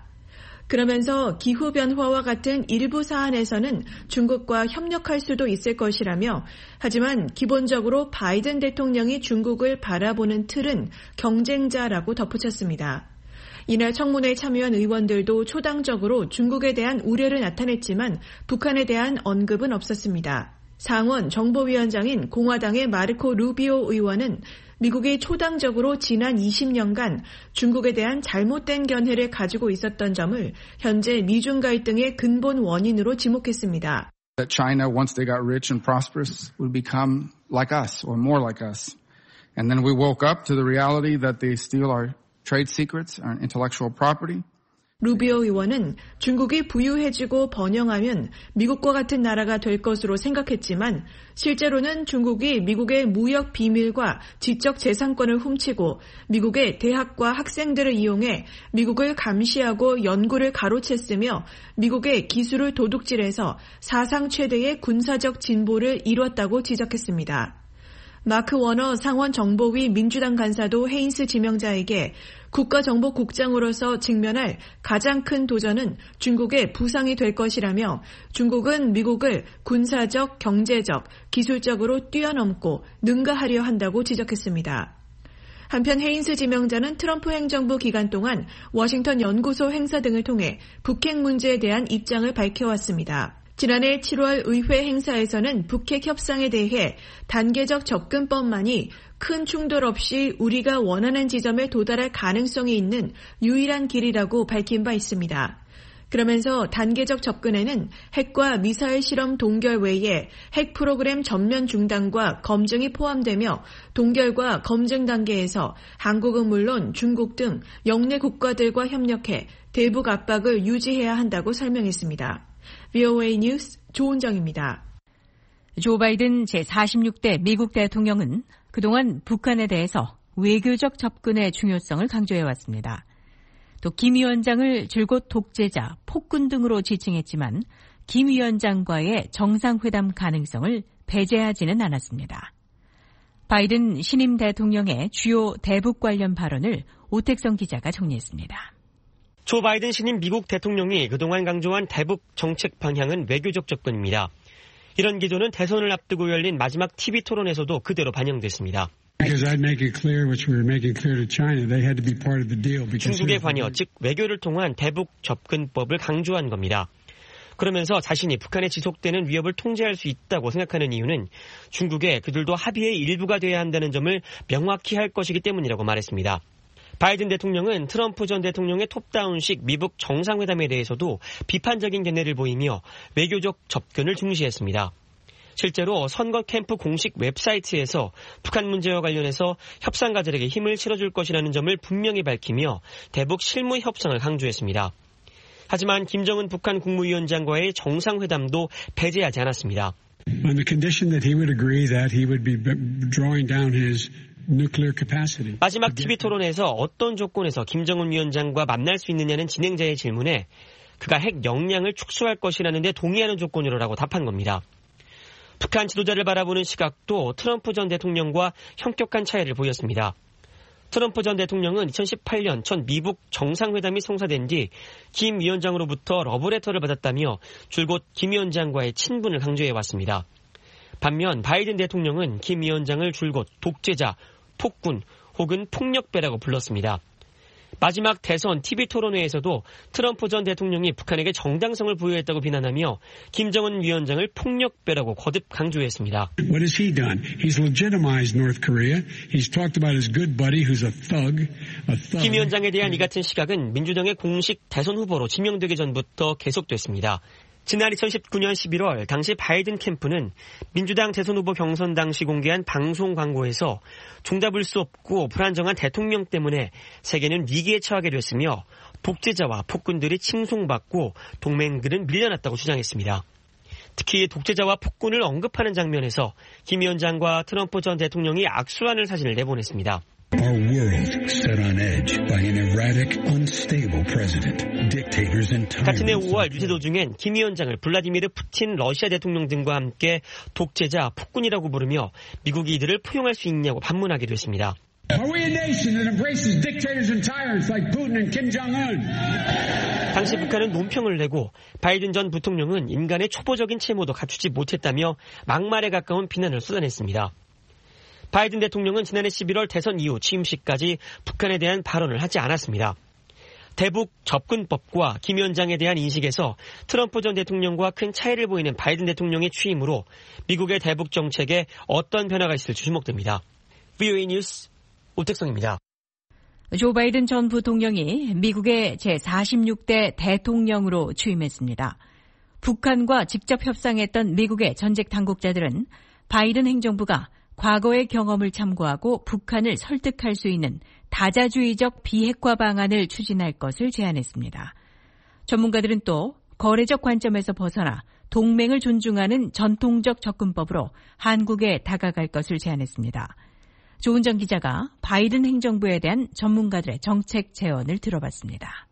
그러면서 기후변화와 같은 일부 사안에서는 중국과 협력할 수도 있을 것이라며 하지만 기본적으로 바이든 대통령이 중국을 바라보는 틀은 경쟁자라고 덧붙였습니다. 이날 청문회에 참여한 의원들도 초당적으로 중국에 대한 우려를 나타냈지만 북한에 대한 언급은 없었습니다. 상원 정보위원장인 공화당의 마르코 루비오 의원은 미국이 초당적으로 지난 이십 년간 중국에 대한 잘못된 견해를 가지고 있었던 점을 현재 미중 갈등의 근본 원인으로 지목했습니다. That China, once they got rich and prosperous, would become like us or more like us. And then we woke up to the reality that they steal our trade secrets, our intellectual property. 루비오 의원은 중국이 부유해지고 번영하면 미국과 같은 나라가 될 것으로 생각했지만 실제로는 중국이 미국의 무역 비밀과 지적 재산권을 훔치고 미국의 대학과 학생들을 이용해 미국을 감시하고 연구를 가로챘으며 미국의 기술을 도둑질해서 사상 최대의 군사적 진보를 이뤘다고 지적했습니다. 마크 워너 상원 정보위 민주당 간사도 헤인스 지명자에게 국가정보국장으로서 직면할 가장 큰 도전은 중국의 부상이 될 것이라며 중국은 미국을 군사적, 경제적, 기술적으로 뛰어넘고 능가하려 한다고 지적했습니다. 한편 헤인스 지명자는 트럼프 행정부 기간 동안 워싱턴 연구소 행사 등을 통해 북핵 문제에 대한 입장을 밝혀왔습니다. 지난해 칠월 의회 행사에서는 북핵 협상에 대해 단계적 접근법만이 큰 충돌 없이 우리가 원하는 지점에 도달할 가능성이 있는 유일한 길이라고 밝힌 바 있습니다. 그러면서 단계적 접근에는 핵과 미사일 실험 동결 외에 핵 프로그램 전면 중단과 검증이 포함되며 동결과 검증 단계에서 한국은 물론 중국 등 영내 국가들과 협력해 대북 압박을 유지해야 한다고 설명했습니다. 브이오에이 뉴스 조은정입니다. 조 바이든 제사십육 대 미국 대통령은 그동안 북한에 대해서 외교적 접근의 중요성을 강조해왔습니다. 또 김 위원장을 줄곧 독재자, 폭군 등으로 지칭했지만 김 위원장과의 정상회담 가능성을 배제하지는 않았습니다. 바이든 신임 대통령의 주요 대북 관련 발언을 오택성 기자가 정리했습니다. 조 바이든 신임 미국 대통령이 그동안 강조한 대북 정책 방향은 외교적 접근입니다. 이런 기조는 대선을 앞두고 열린 마지막 티비 토론에서도 그대로 반영됐습니다. 중국의 관여, 즉 외교를 통한 대북 접근법을 강조한 겁니다. 그러면서 자신이 북한에 지속되는 위협을 통제할 수 있다고 생각하는 이유는 중국에 그들도 합의의 일부가 돼야 한다는 점을 명확히 할 것이기 때문이라고 말했습니다. 바이든 대통령은 트럼프 전 대통령의 톱다운식 미북 정상회담에 대해서도 비판적인 견해를 보이며 외교적 접근을 중시했습니다. 실제로 선거 캠프 공식 웹사이트에서 북한 문제와 관련해서 협상가들에게 힘을 실어줄 것이라는 점을 분명히 밝히며 대북 실무 협상을 강조했습니다. 하지만 김정은 북한 국무위원장과의 정상회담도 배제하지 않았습니다. On the condition that he would agree that he would be drawing down his nuclear capacity. 마지막 티비 토론에서 어떤 조건에서 김정은 위원장과 만날 수 있느냐는 진행자의 질문에 그가 핵 역량을 축소할 것이라는 데 동의하는 조건으로라고 답한 겁니다. 북한 지도자를 바라보는 시각도 트럼프 전 대통령과 현격한 차이를 보였습니다. 트럼프 전 대통령은 이천십팔 년 첫 미북 정상회담이 성사된 뒤 김 위원장으로부터 러브레터를 받았다며 줄곧 김 위원장과의 친분을 강조해왔습니다. 반면 바이든 대통령은 김 위원장을 줄곧 독재자, 폭군 혹은 폭력배라고 불렀습니다. 마지막 대선 티비 토론회에서도 트럼프 전 대통령이 북한에게 정당성을 부여했다고 비난하며 김정은 위원장을 폭력배라고 거듭 강조했습니다. What has he done? He's legitimized North Korea. He's talked about his good buddy who's a thug. A thug. 김 위원장에 대한 이 같은 시각은 민주당의 공식 대선 후보로 지명되기 전부터 계속됐습니다. 지난 이천십구 년 십일월 당시 바이든 캠프는 민주당 대선 후보 경선 당시 공개한 방송 광고에서 종잡을 수 없고 불안정한 대통령 때문에 세계는 위기에 처하게 됐으며 독재자와 폭군들이 칭송받고 동맹들은 밀려났다고 주장했습니다. 특히 독재자와 폭군을 언급하는 장면에서 김 위원장과 트럼프 전 대통령이 악수하는 사진을 내보냈습니다. Our world set on edge by an erratic, unstable president, dictators and tyrants. 같은 해 오월 유세 도중엔 김 위원장을 블라디미르 푸틴 러시아 대통령 등과 함께 독재자, 폭군이라고 부르며 미국이 이들을 포용할 수 있냐고 반문하기도 했습니다. Are we a nation that embraces dictators and tyrants like Putin and Kim Jong-un? 당시 북한은 논평을 내고 바이든 전 부통령은 인간의 초보적인 채무도 갖추지 못했다며 막말에 가까운 비난을 쏟아냈습니다. 바이든 대통령은 지난해 십일월 대선 이후 취임식까지 북한에 대한 발언을 하지 않았습니다. 대북 접근법과 김 위원장에 대한 인식에서 트럼프 전 대통령과 큰 차이를 보이는 바이든 대통령의 취임으로 미국의 대북 정책에 어떤 변화가 있을지 주목됩니다. 브이오에이 뉴스 오택성입니다. 조 바이든 전 부통령이 미국의 제사십육 대 대통령으로 취임했습니다. 북한과 직접 협상했던 미국의 전직 당국자들은 바이든 행정부가 과거의 경험을 참고하고 북한을 설득할 수 있는 다자주의적 비핵화 방안을 추진할 것을 제안했습니다. 전문가들은 또 거래적 관점에서 벗어나 동맹을 존중하는 전통적 접근법으로 한국에 다가갈 것을 제안했습니다. 조은정 기자가 바이든 행정부에 대한 전문가들의 정책 제언을 들어봤습니다.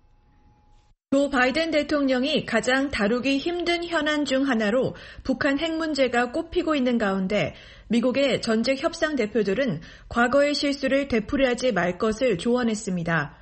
조 바이든 대통령이 가장 다루기 힘든 현안 중 하나로 북한 핵 문제가 꼽히고 있는 가운데 미국의 전직 협상 대표들은 과거의 실수를 되풀이하지 말 것을 조언했습니다.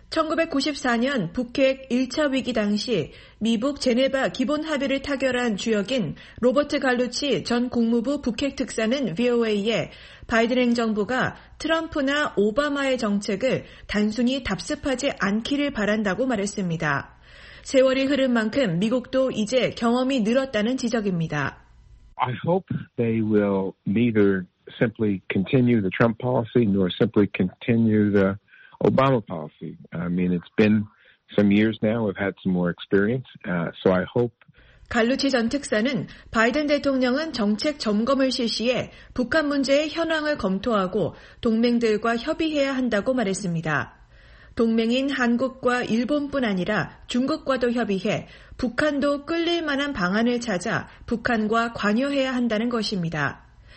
천구백구십사 년 북핵 일 차 위기 당시 미북 제네바 기본 합의를 타결한 주역인 로버트 갈루치 전 국무부 북핵 특사는 브이오에이에 바이든 행정부가 트럼프나 오바마의 정책을 단순히 답습하지 않기를 바란다고 말했습니다. 세월이 흐른 만큼 미국도 이제 경험이 늘었다는 지적입니다. I hope they will neither simply continue the Trump policy nor simply continue the Obama policy. I mean, it's been some years now. We've had some more experience. Uh, so I hope 갈루치 전 특사는 바이든 대통령은 정책 점검을 실시해 북한 문제의 현황을 검토하고 동맹들과 협의해야 한다고 말했습니다. 동맹인 한국과 일본뿐 아니라 중국과도 협의해 북한도 끌릴 만한 방안을 찾아 북한과 관여해야 한다는 것입니다.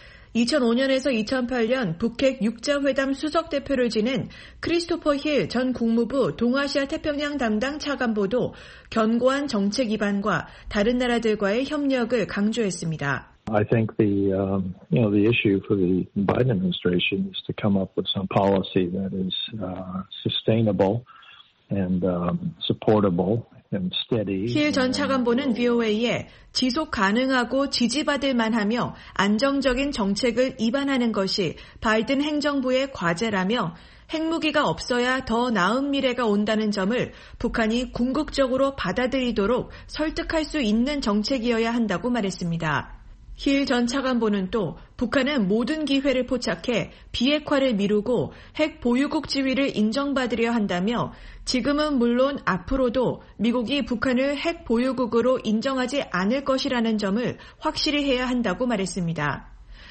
이천오 년에서 이천팔 년 북핵 육 자 회담 수석대표를 지낸 크리스토퍼 힐 전 국무부 동아시아 태평양 담당 차관보도 견고한 정책 기반과 다른 나라들과의 협력을 강조했습니다. I think the um, you know the issue for the Biden administration is to come up with some policy that is uh, sustainable and um, supportable and steady. 힐 전 차관보는 브이오에이에 지속 가능하고 지지받을 만하며 안정적인 정책을 입안하는 것이 바이든 행정부의 과제라며 핵무기가 없어야 더 나은 미래가 온다는 점을 북한이 궁극적으로 받아들이도록 설득할 수 있는 정책이어야 한다고 말했습니다. 힐 전 차관보는 또 북한은 모든 기회를 포착해 비핵화를 미루고 핵 보유국 지위를 인정받으려 한다며 지금은 물론 앞으로도 미국이 북한을 핵 보유국으로 인정하지 않을 것이라는 점을 확실히 해야 한다고 말했습니다.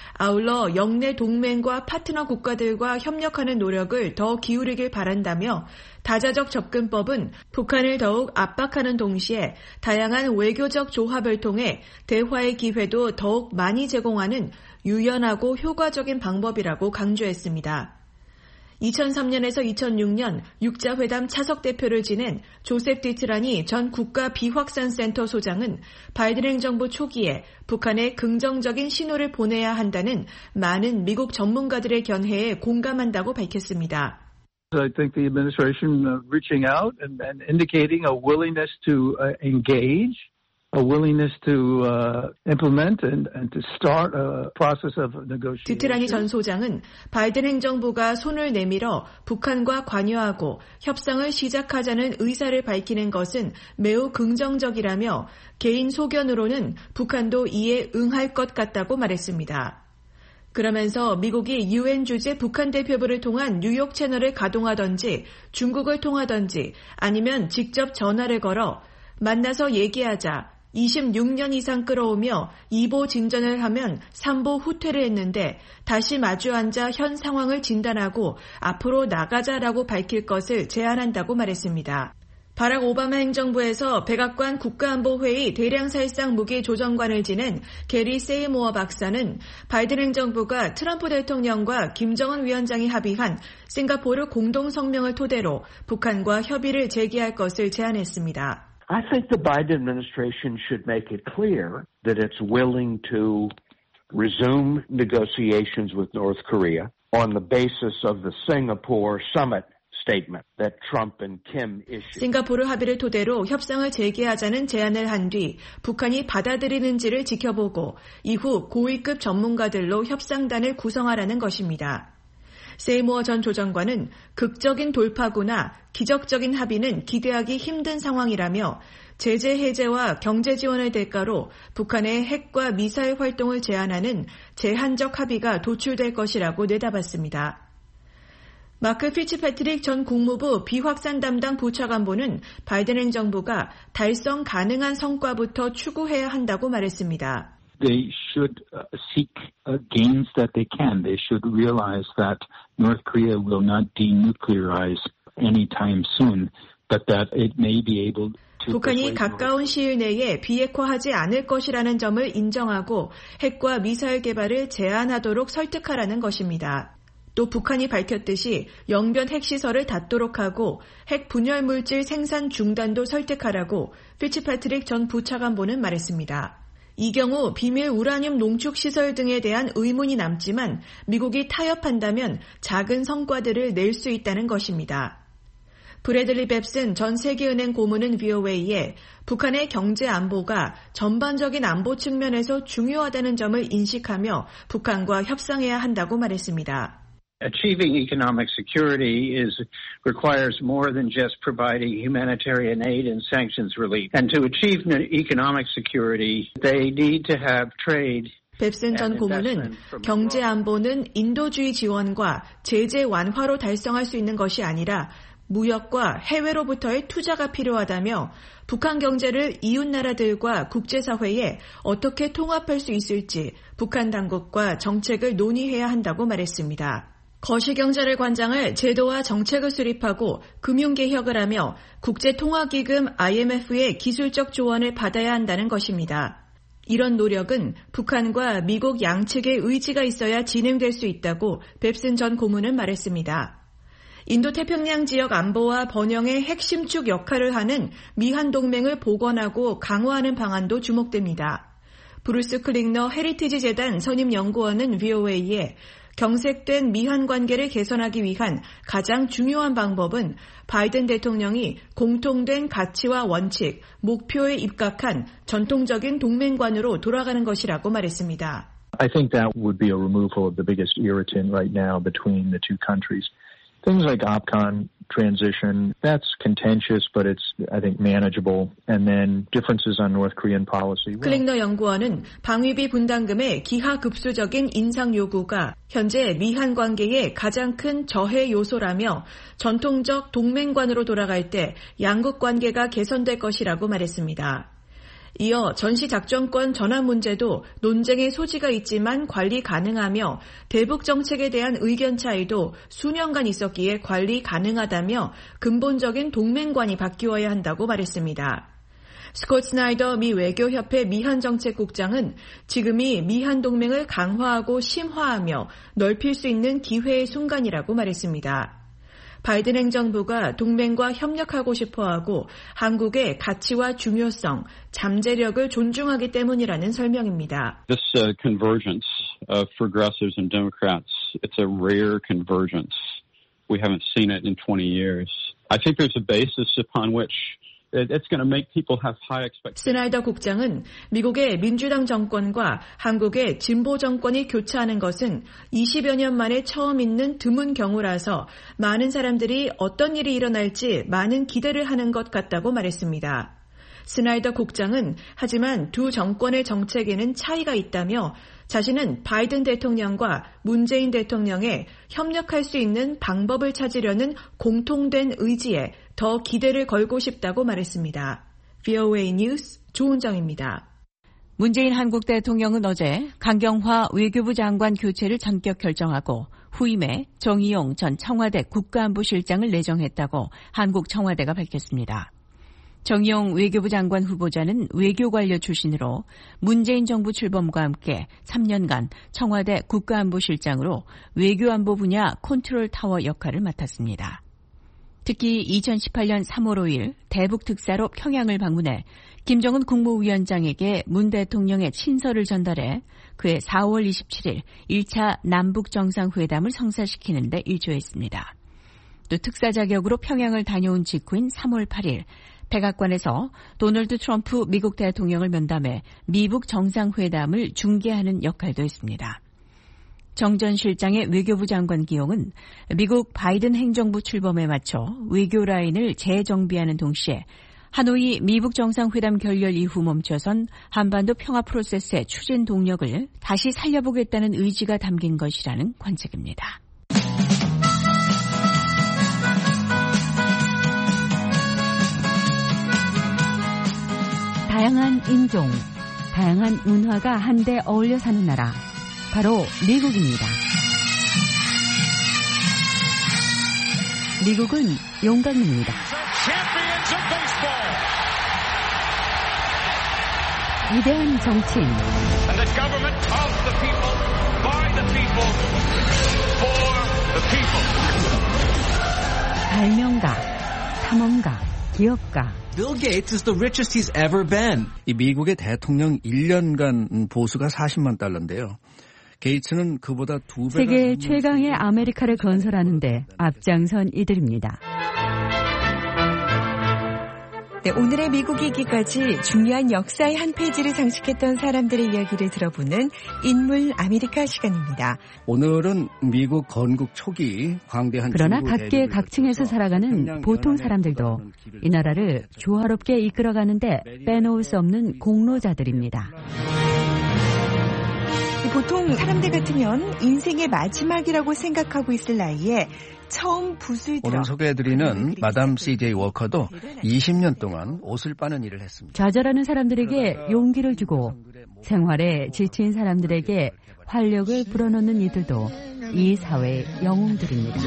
아울러 영내 동맹과 파트너 국가들과 협력하는 노력을 더 기울이길 바란다며 다자적 접근법은 북한을 더욱 압박하는 동시에 다양한 외교적 조합을 통해 대화의 기회도 더욱 많이 제공하는 유연하고 효과적인 방법이라고 강조했습니다. 이천삼 년에서 이천육 년 육 자 회담 차석 대표를 지낸 조셉 디트라니 전 국가 비확산센터 소장은 바이든 행정부 초기에 북한에 긍정적인 신호를 보내야 한다는 많은 미국 전문가들의 견해에 공감한다고 밝혔습니다. I think the administration uh, reaching out and, and indicating a willingness to uh, engage, a willingness to uh, implement and, and to start a process of negotiation. 디트라니 전 소장은 바이든 행정부가 손을 내밀어 북한과 관여하고 협상을 시작하자는 의사를 밝히는 것은 매우 긍정적이라며 개인 소견으로는 북한도 이에 응할 것 같다고 말했습니다. 그러면서 미국이 유엔 주재 북한 대표부를 통한 뉴욕 채널을 가동하던지 중국을 통하던지 아니면 직접 전화를 걸어 만나서 얘기하자 이십육 년 이상 끌어오며 이 보 진전을 하면 삼 보 후퇴를 했는데 다시 마주 앉아 현 상황을 진단하고 앞으로 나가자라고 밝힐 것을 제안한다고 말했습니다. 바락 오바마 행정부에서 백악관 국가안보회의 대량살상 무기 조정관을 지낸 게리 세이모어 박사는 바이든 행정부가 트럼프 대통령과 김정은 위원장이 합의한 싱가포르 공동성명을 토대로 북한과 협의를 재개할 것을 제안했습니다. I think the Biden administration should make it clear that it's willing to resume negotiations with North Korea on the basis of the Singapore summit. Statement that Trump and Kim issued. 싱가포르 합의를 토대로 협상을 재개하자는 제안을 한 뒤 북한이 받아들이는지를 지켜보고 이후 고위급 전문가들로 협상단을 구성하라는 것입니다. 세이모어 전 조정관은 극적인 돌파구나 기적적인 합의는 기대하기 힘든 상황이라며 제재 해제와 경제 지원의 대가로 북한의 핵과 미사일 활동을 제한하는 제한적 합의가 도출될 것이라고 내다봤습니다. 마크 피츠패트릭 전 국무부 비확산 담당 부차관보는 바이든 행정부가 달성 가능한 성과부터 추구해야 한다고 말했습니다. They should seek gains that they can. They should realize that North Korea will not denuclearize anytime soon, but that it may be able to 북한이 가까운 시일 내에 비핵화하지 않을 것이라는 점을 인정하고 핵과 미사일 개발을 제한하도록 설득하라는 것입니다. 또 북한이 밝혔듯이 영변 핵시설을 닫도록 하고 핵 분열 물질 생산 중단도 설득하라고 피츠패트릭 전 부차관보는 말했습니다. 이 경우 비밀 우라늄 농축 시설 등에 대한 의문이 남지만 미국이 타협한다면 작은 성과들을 낼 수 있다는 것입니다. 브래들리 뱁슨 전 세계은행 고문은 브이오에이에 북한의 경제 안보가 전반적인 안보 측면에서 중요하다는 점을 인식하며 북한과 협상해야 한다고 말했습니다. Achieving economic security is requires more than just providing humanitarian aid and sanctions relief. And to achieve economic security, they need to have trade. 뱁슨 전 고문은 경제 안보는 인도주의 지원과 제재 완화로 달성할 수 있는 것이 아니라 무역과 해외로부터의 투자가 필요하다며 북한 경제를 이웃 나라들과 국제사회에 어떻게 통합할 수 있을지 북한 당국과 정책을 논의해야 한다고 말했습니다. 거시경제를 관장할 제도와 정책을 수립하고 금융개혁을 하며 국제통화기금 아이엠에프의 기술적 조언을 받아야 한다는 것입니다. 이런 노력은 북한과 미국 양측의 의지가 있어야 진행될 수 있다고 뱁슨 전 고문은 말했습니다. 인도태평양 지역 안보와 번영의 핵심축 역할을 하는 미한 동맹을 복원하고 강화하는 방안도 주목됩니다. 브루스 클링너 헤리티지 재단 선임 연구원은 브이오에이에 경색된 미한 관계를 개선하기 위한 가장 중요한 방법은 바이든 대통령이 공통된 가치와 원칙, 목표에 입각한 전통적인 동맹관으로 돌아가는 것이라고 말했습니다. I think that would be a removal of the biggest irritant right now between the two countries. Things like OPCON transition, that's contentious, but it's, I think, manageable. And then differences on North Korean policy. 클링너 연구원은 방위비 분담금의 기하급수적인 인상 요구가 현재 미한 관계의 가장 큰 저해 요소라며 전통적 동맹관으로 돌아갈 때 양국 관계가 개선될 것이라고 말했습니다. 이어 전시작전권 전환 문제도 논쟁의 소지가 있지만 관리 가능하며 대북 정책에 대한 의견 차이도 수년간 있었기에 관리 가능하다며 근본적인 동맹관이 바뀌어야 한다고 말했습니다. 스콧 스나이더 미 외교협회 미한정책국장은 지금이 미한 동맹을 강화하고 심화하며 넓힐 수 있는 기회의 순간이라고 말했습니다. 바이든 행정부가 동맹과 협력하고 싶어하고 한국의 가치와 중요성, 잠재력을 존중하기 때문이라는 설명입니다. This uh, convergence of progressives and Democrats, it's a rare convergence. We haven't seen it in twenty years. I think there's a basis upon which It's going to make people have high expectations. 스나이더 국장은 미국의 민주당 정권과 한국의 진보 정권이 교차하는 것은 이십여 년 만에 처음 있는 드문 경우라서 많은 사람들이 어떤 일이 일어날지 많은 기대를 하는 것 같다고 말했습니다. 스나이더 국장은 하지만 두 정권의 정책에는 차이가 있다며 자신은 바이든 대통령과 문재인 대통령의 협력할 수 있는 방법을 찾으려는 공통된 의지에 더 기대를 걸고 싶다고 말했습니다. 브이오에이 뉴스 조은정입니다. 문재인 한국 대통령은 어제 강경화 외교부 장관 교체를 전격 결정하고 후임에 정의용 전 청와대 국가안보실장을 내정했다고 한국 청와대가 밝혔습니다. 정의용 외교부 장관 후보자는 외교관료 출신으로 문재인 정부 출범과 함께 삼 년간 청와대 국가안보실장으로 외교안보 분야 컨트롤 타워 역할을 맡았습니다. 특히 이천십팔 년 삼월 오일 대북 특사로 평양을 방문해 김정은 국무위원장에게 문 대통령의 친서를 전달해 그해 사월 이십칠일 일 차 남북 정상회담을 성사시키는 데 일조했습니다. 또 특사 자격으로 평양을 다녀온 직후인 삼월 팔일 백악관에서 도널드 트럼프 미국 대통령을 면담해 미북 정상회담을 중계하는 역할도 했습니다. 정전 실장의 외교부 장관 기용은 미국 바이든 행정부 출범에 맞춰 외교 라인을 재정비하는 동시에 하노이 미북 정상회담 결렬 이후 멈춰선 한반도 평화 프로세스의 추진 동력을 다시 살려보겠다는 의지가 담긴 것이라는 관측입니다. 다양한 인종, 다양한 문화가 한데 어울려 사는 나라, 바로 미국입니다. 미국은 용광입니다. 위대한 정치인, 발명가, 탐험가, 기업가. Bill Gates is the richest he's ever been. 이 미국의 대통령 일 년간 보수가 사십만 달러인데요. 게이츠는 그보다 두 배. 세계 최강의 아메리카를 건설하는데 앞장선 이들입니다. 네, 오늘의 미국 이기까지 중요한 역사의 한 페이지를 장식했던 사람들의 이야기를 들어보는 인물 아메리카 시간입니다. 오늘은 미국 건국 초기 광대한 그러나 각계 각층에서 살아가는 보통 사람들도 이 나라를 조화롭게 이끌어가는데 빼놓을 수 없는 공로자들입니다. 보통 사람들 같으면 인생의 마지막이라고 생각하고 있을 나이에 처음 붓을 들어. 오늘 소개해드리는 마담 씨제이 워커도 이십 년 동안 옷을 빠는 일을 했습니다. 좌절하는 사람들에게 용기를 주고 생활에 지친 사람들에게 활력을 불어넣는 이들도 이 사회의 영웅들입니다.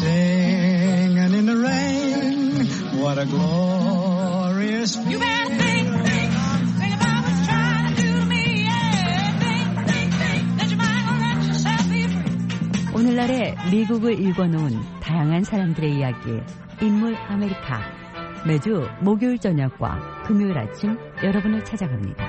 오늘날의 미국을 읽어놓은 다양한 사람들의 이야기, 인물 아메리카. 매주 목요일 저녁과 금요일 아침 여러분을 찾아갑니다.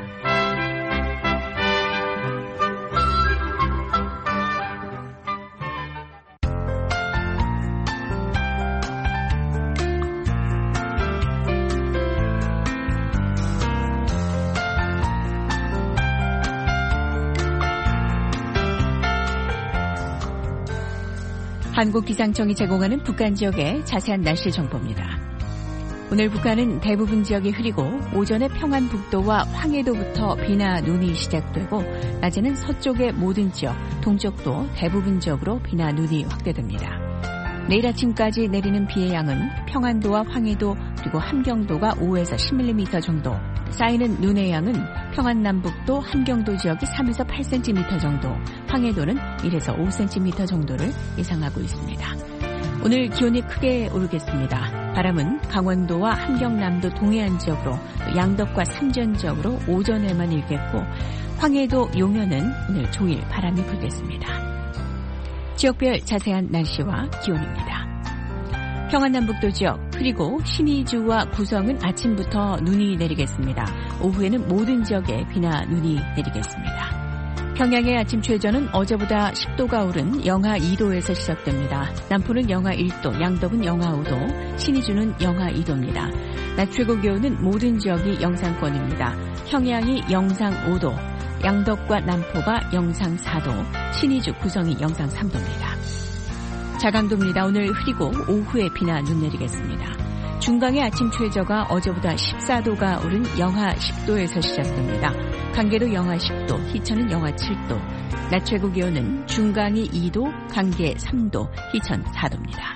한국기상청이 제공하는 북한 지역의 자세한 날씨 정보입니다. 오늘 북한은 대부분 지역이 흐리고 오전에 평안북도와 황해도부터 비나 눈이 시작되고 낮에는 서쪽의 모든 지역, 동쪽도 대부분 지역으로 비나 눈이 확대됩니다. 내일 아침까지 내리는 비의 양은 평안도와 황해도 그리고 함경도가 오에서 십 밀리미터 정도, 쌓이는 눈의 양은 평안남북도 함경도 지역이 삼에서 팔 센티미터 정도, 황해도는 일에서 오 센티미터 정도를 예상하고 있습니다. 오늘 기온이 크게 오르겠습니다. 바람은 강원도와 함경남도 동해안 지역으로 양덕과 삼전 지역으로 오전에만 일겠고 황해도 용현은 오늘 종일 바람이 불겠습니다. 지역별 자세한 날씨와 기온입니다. 평안남북도 지역 그리고 신의주와 구성은 아침부터 눈이 내리겠습니다. 오후에는 모든 지역에 비나 눈이 내리겠습니다. 평양의 아침 최저는 어제보다 십 도가 오른 영하 이 도에서 시작됩니다. 남포는 영하 일 도, 양덕은 영하 오 도, 신의주는 영하 이 도입니다. 낮 최고 기온은 모든 지역이 영상권입니다. 평양이 영상 오 도, 양덕과 남포가 영상 사 도, 신의주, 구성이 영상 삼 도입니다. 자강도입니다. 오늘 흐리고 오후에 비나 눈 내리겠습니다. 중강의 아침 최저가 어제보다 십사 도가 오른 영하 십 도에서 시작됩니다. 강계도 영하 십 도, 희천은 영하 칠 도, 낮 최고 기온은 중강이 이 도, 강계 삼 도, 희천 사 도입니다.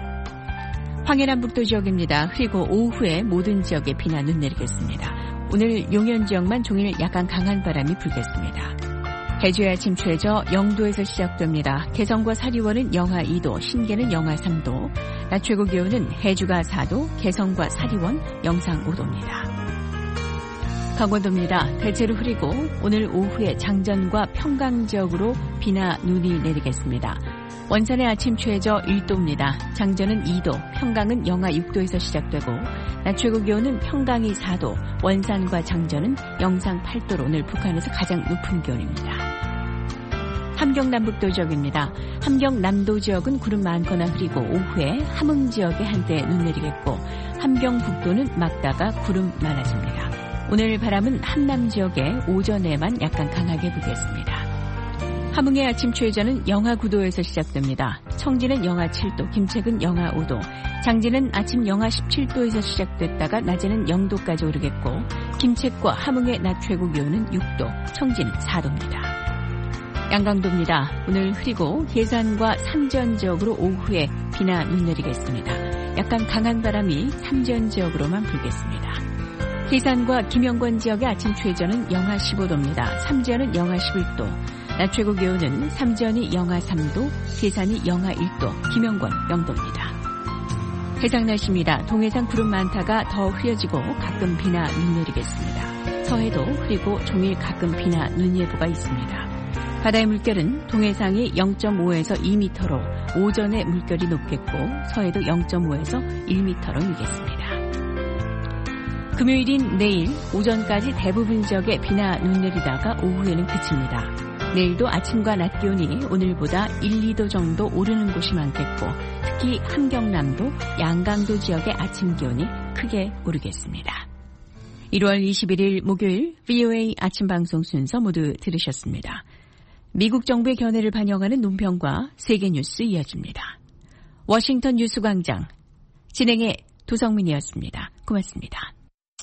황해남북도 지역입니다. 흐리고 오후에 모든 지역에 비나 눈 내리겠습니다. 오늘 용현 지역만 종일 약간 강한 바람이 불겠습니다. 해주의 아침 최저 영 도에서 시작됩니다. 개성과 사리원은 영하 이 도, 신계는 영하 삼 도, 낮 최고 기온은 해주가 사 도, 개성과 사리원 영상 오 도입니다. 강원도입니다. 대체로 흐리고 오늘 오후에 장전과 평강 지역으로 비나 눈이 내리겠습니다. 원산의 아침 최저 일 도입니다. 장전은 이 도, 평강은 영하 육 도에서 시작되고 낮 최고 기온은 평강이 사 도, 원산과 장전은 영상 팔 도로 오늘 북한에서 가장 높은 기온입니다. 함경남북도 지역입니다. 함경남도 지역은 구름 많거나 흐리고 오후에 함흥 지역에 한때 눈 내리겠고 함경북도는 맑다가 구름 많아집니다. 오늘 바람은 함남 지역에 오전에만 약간 강하게 불겠습니다. 함흥의 아침 최저는 영하 구 도에서 시작됩니다. 청진은 영하 칠 도, 김책은 영하 오 도, 장진은 아침 영하 십칠 도에서 시작됐다가 낮에는 영 도까지 오르겠고 김책과 함흥의 낮 최고 기온은 육 도, 청진은 사 도입니다. 양강도입니다. 오늘 흐리고 예산과 삼전 지역으로 오후에 비나 눈 내리겠습니다. 약간 강한 바람이 삼전 지역으로만 불겠습니다. 예산과 김영권 지역의 아침 최저는 영하 십오 도입니다. 삼전은 영하 십일 도, 낮 최고 기온은 삼전이 영하 삼 도, 계산이 영하 일 도, 김영권 영 도입니다. 해상 날씨입니다. 동해상 구름 많다가 더 흐려지고 가끔 비나 눈 내리겠습니다. 서해도 흐리고 종일 가끔 비나 눈 예보가 있습니다. 바다의 물결은 동해상이 영 점 오에서 이 미터로 오전에 물결이 높겠고 서해도 영 점 오에서 일 미터로 일겠습니다. 금요일인 내일 오전까지 대부분 지역에 비나 눈 내리다가 오후에는 그칩니다. 내일도 아침과 낮 기온이 오늘보다 일, 이 도 정도 오르는 곳이 많겠고 특히 함경남도, 양강도 지역의 아침 기온이 크게 오르겠습니다. 일월 이십일일 목요일 브이오에이 아침 방송 순서 모두 들으셨습니다. 미국 정부의 견해를 반영하는 논평과 세계 뉴스 이어집니다. 워싱턴 뉴스광장 진행의 도성민이었습니다. 고맙습니다.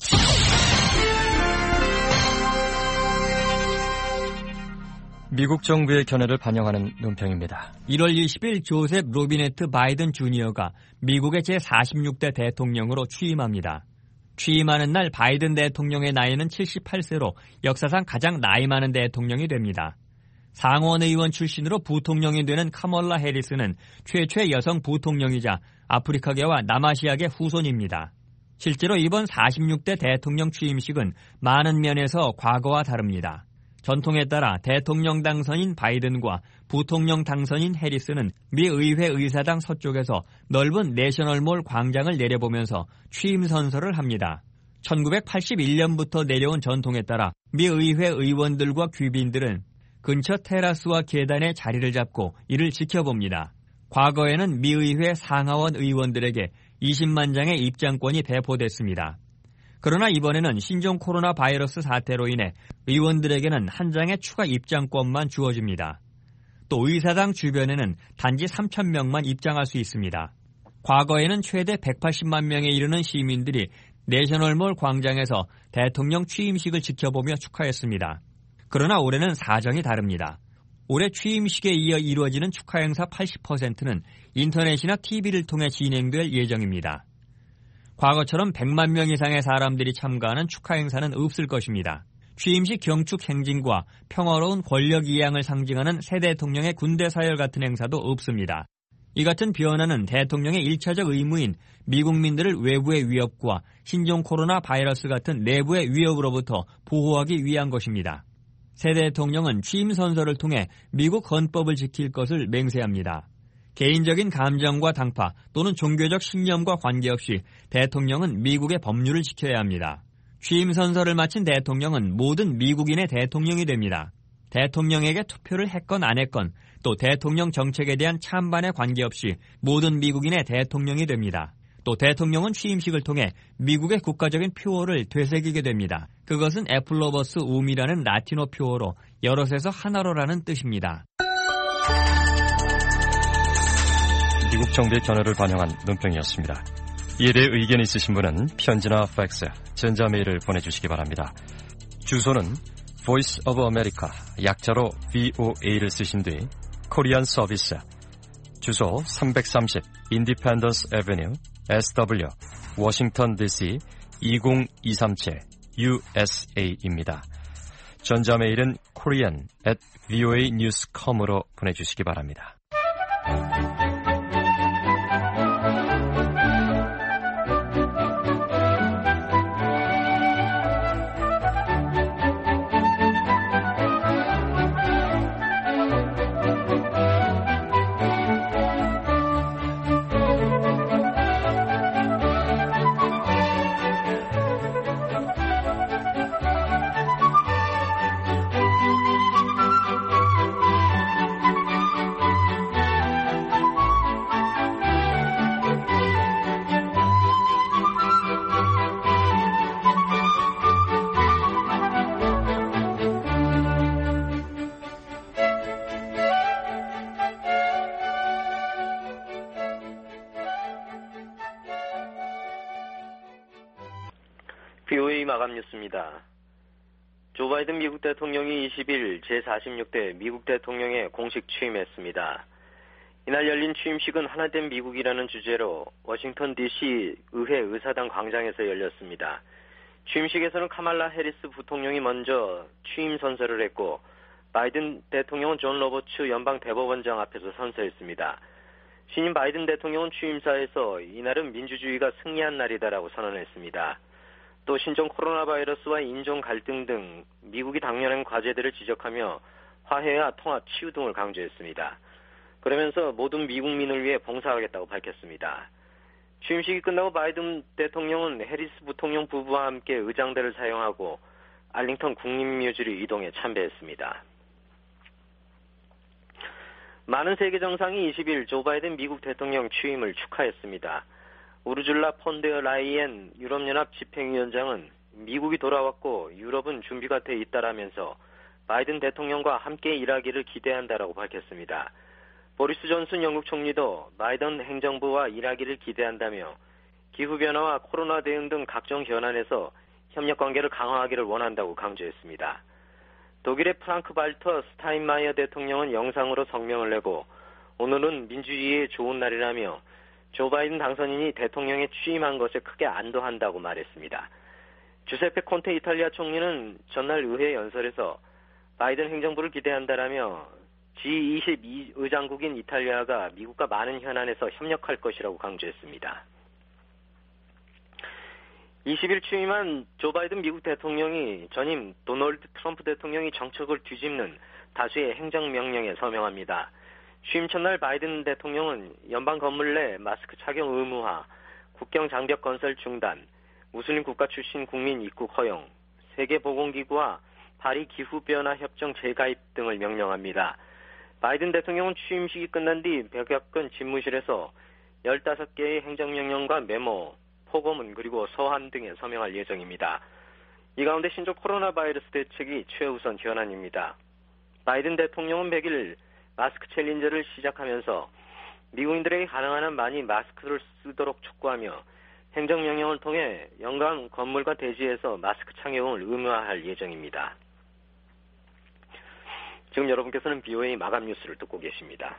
미국 정부의 견해를 반영하는 논평입니다. 일월 이십일 조셉 로비네트 바이든 주니어가 미국의 제사십육 대 대통령으로 취임합니다. 취임하는 날 바이든 대통령의 나이는 칠십팔 세로 역사상 가장 나이 많은 대통령이 됩니다. 상원 의원 출신으로 부통령이 되는 카멀라 해리스는 최초의 여성 부통령이자 아프리카계와 남아시아계 후손입니다. 실제로 이번 사십육 대 대통령 취임식은 많은 면에서 과거와 다릅니다. 전통에 따라 대통령 당선인 바이든과 부통령 당선인 해리스는 미 의회 의사당 서쪽에서 넓은 내셔널몰 광장을 내려보면서 취임 선서를 합니다. 천구백팔십일년부터 내려온 전통에 따라 미 의회 의원들과 귀빈들은 근처 테라스와 계단에 자리를 잡고 이를 지켜봅니다. 과거에는 미 의회 상하원 의원들에게 이십만 장의 입장권이 배포됐습니다. 그러나 이번에는 신종 코로나 바이러스 사태로 인해 의원들에게는 한 장의 추가 입장권만 주어집니다. 또 의사당 주변에는 단지 삼천 명만 입장할 수 있습니다. 과거에는 최대 백팔십만 명에 이르는 시민들이 내셔널몰 광장에서 대통령 취임식을 지켜보며 축하했습니다. 그러나 올해는 사정이 다릅니다. 올해 취임식에 이어 이루어지는 축하 행사 팔십 퍼센트는 인터넷이나 티비를 통해 진행될 예정입니다. 과거처럼 백만 명 이상의 사람들이 참가하는 축하 행사는 없을 것입니다. 취임식 경축 행진과 평화로운 권력 이양을 상징하는 새 대통령의 군대 사열 같은 행사도 없습니다. 이 같은 변화는 대통령의 일차적 의무인 미국민들을 외부의 위협과 신종 코로나 바이러스 같은 내부의 위협으로부터 보호하기 위한 것입니다. 새 대통령은 취임 선서를 통해 미국 헌법을 지킬 것을 맹세합니다. 개인적인 감정과 당파 또는 종교적 신념과 관계없이 대통령은 미국의 법률을 지켜야 합니다. 취임 선서를 마친 대통령은 모든 미국인의 대통령이 됩니다. 대통령에게 투표를 했건 안 했건 또 대통령 정책에 대한 찬반에 관계없이 모든 미국인의 대통령이 됩니다. 또 대통령은 취임식을 통해 미국의 국가적인 표어를 되새기게 됩니다. 그것은 애플로버스 움이라는 라틴어 표어로 여럿에서 하나로라는 뜻입니다. 미국 정부의 견해를 반영한 논평이었습니다. 이에 대해 의견이 있으신 분은 편지나 팩스, 전자메일을 보내주시기 바랍니다. 주소는 Voice of America, 약자로 브이오에이를 쓰신 뒤 코리안 서비스, 주소 삼백삼십 Independence Avenue, 에스더블유, 워싱턴 디씨 이공이삼칠 유에스에이입니다. 전자메일은 korean at voa news dot com으로 보내주시기 바랍니다. 비오에이 마감 뉴스입니다. 조 바이든 미국 대통령이 이십일 제사십육 대 미국 대통령에 공식 취임했습니다. 이날 열린 취임식은 하나된 미국이라는 주제로 워싱턴 디씨 의회 의사당 광장에서 열렸습니다. 취임식에서는 카말라 해리스 부통령이 먼저 취임 선서를 했고 바이든 대통령은 존 로버츠 연방 대법원장 앞에서 선서했습니다. 신임 바이든 대통령은 취임사에서 이날은 민주주의가 승리한 날이다라고 선언했습니다. 또 신종 코로나 바이러스와 인종 갈등 등 미국이 당면한 과제들을 지적하며 화해와 통합, 치유 등을 강조했습니다. 그러면서 모든 미국민을 위해 봉사하겠다고 밝혔습니다. 취임식이 끝나고 바이든 대통령은 해리스 부통령 부부와 함께 의장대를 사용하고 알링턴 국립묘지로 이동해 참배했습니다. 많은 세계 정상이 이십일 조 바이든 미국 대통령 취임을 축하했습니다. 우르줄라 폰데어 라이엔 유럽연합 집행위원장은 미국이 돌아왔고 유럽은 준비가 돼 있다라면서 바이든 대통령과 함께 일하기를 기대한다라고 밝혔습니다. 보리스 존슨 영국 총리도 바이든 행정부와 일하기를 기대한다며 기후변화와 코로나 대응 등 각종 현안에서 협력관계를 강화하기를 원한다고 강조했습니다. 독일의 프랑크 발터 스타인마이어 대통령은 영상으로 성명을 내고 오늘은 민주주의의 좋은 날이라며 조 바이든 당선인이 대통령에 취임한 것에 크게 안도한다고 말했습니다. 주세페 콘테 이탈리아 총리는 전날 의회 연설에서 바이든 행정부를 기대한다라며 지 이십이 의장국인 이탈리아가 미국과 많은 현안에서 협력할 것이라고 강조했습니다. 이십일 취임한 조 바이든 미국 대통령이 전임 도널드 트럼프 대통령이 정책을 뒤집는 다수의 행정명령에 서명합니다. 취임 첫날 바이든 대통령은 연방 건물 내 마스크 착용 의무화, 국경 장벽 건설 중단, 무슬림 국가 출신 국민 입국 허용, 세계보건기구와 파리 기후변화 협정 재가입 등을 명령합니다. 바이든 대통령은 취임식이 끝난 뒤 백여 건 집무실에서 열다섯 개의 행정명령과 메모, 포고문 그리고 서한 등에 서명할 예정입니다. 이 가운데 신종 코로나 바이러스 대책이 최우선 현안입니다. 바이든 대통령은 백일 마스크 챌린저를 시작하면서 미국인들에게 가능한 한 많이 마스크를 쓰도록 촉구하며 행정명령을 통해 연간 건물과 대지에서 마스크 착용을 의무화할 예정입니다. 지금 여러분께서는 비오에이 마감 뉴스를 듣고 계십니다.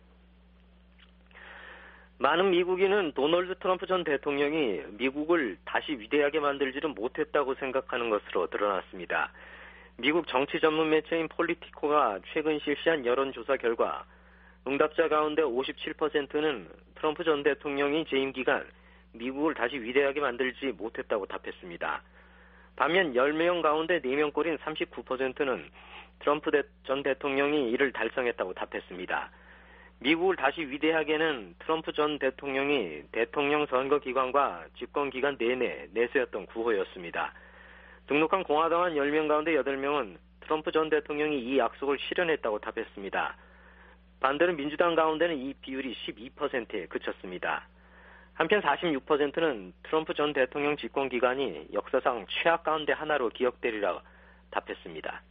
많은 미국인은 도널드 트럼프 전 대통령이 미국을 다시 위대하게 만들지는 못했다고 생각하는 것으로 드러났습니다. 미국 정치 전문 매체인 폴리티코가 최근 실시한 여론조사 결과 응답자 가운데 오십칠 퍼센트는 트럼프 전 대통령이 재임 기간 미국을 다시 위대하게 만들지 못했다고 답했습니다. 반면 열 명 가운데 네 명꼴인 삼십구 퍼센트는 트럼프 전 대통령이 이를 달성했다고 답했습니다. 미국을 다시 위대하게는 트럼프 전 대통령이 대통령 선거 기간과 집권 기간 내내 내세웠던 구호였습니다. 등록한 공화당원 열 명 가운데 여덟 명은 트럼프 전 대통령이 이 약속을 실현했다고 답했습니다. 반대로 민주당 가운데는 이 비율이 십이 퍼센트에 그쳤습니다. 한편 사십육 퍼센트는 트럼프 전 대통령 집권 기간이 역사상 최악 가운데 하나로 기억되리라 답했습니다.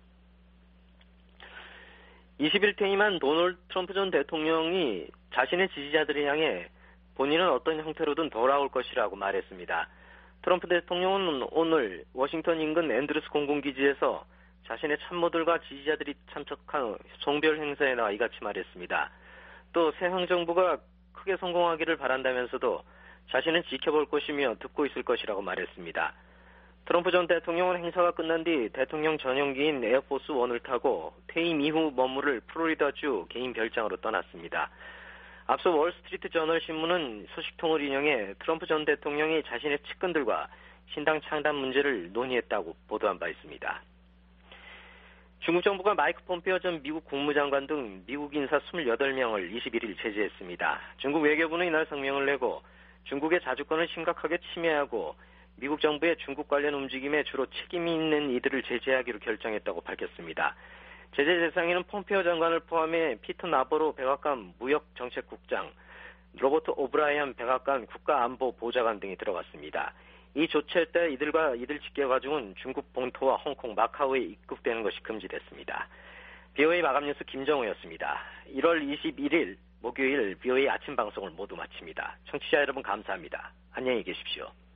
이십일 퇴임한 도널드 트럼프 전 대통령이 자신의 지지자들을 향해 본인은 어떤 형태로든 돌아올 것이라고 말했습니다. 트럼프 대통령은 오늘 워싱턴 인근 앤드루스 공군기지에서 자신의 참모들과 지지자들이 참석한 송별 행사에 나와 이같이 말했습니다. 또 새 행정부가 크게 성공하기를 바란다면서도 자신은 지켜볼 것이며 듣고 있을 것이라고 말했습니다. 트럼프 전 대통령은 행사가 끝난 뒤 대통령 전용기인 에어포스 원을 타고 퇴임 이후 머무를 플로리다주 개인 별장으로 떠났습니다. 앞서 월스트리트 저널 신문은 소식통을 인용해 트럼프 전 대통령이 자신의 측근들과 신당 창단 문제를 논의했다고 보도한 바 있습니다. 중국 정부가 마이크 폼페오 전 미국 국무장관 등 미국 인사 이십팔 명을 이십일일 제재했습니다. 중국 외교부는 이날 성명을 내고 중국의 자주권을 심각하게 침해하고 미국 정부의 중국 관련 움직임에 주로 책임이 있는 이들을 제재하기로 결정했다고 밝혔습니다. 제재 대상에는 폼페오 장관을 포함해 피터 나보로 백악관 무역정책국장, 로버트 오브라이언 백악관 국가안보보좌관 등이 들어갔습니다. 이 조치에 따라 이들과 이들 직계가족은 중국 본토와 홍콩, 마카오에 입국되는 것이 금지됐습니다. 비오에이 마감 뉴스 김정우였습니다. 일월 이십일일 목요일 비오에이 아침 방송을 모두 마칩니다. 청취자 여러분 감사합니다. 안녕히 계십시오.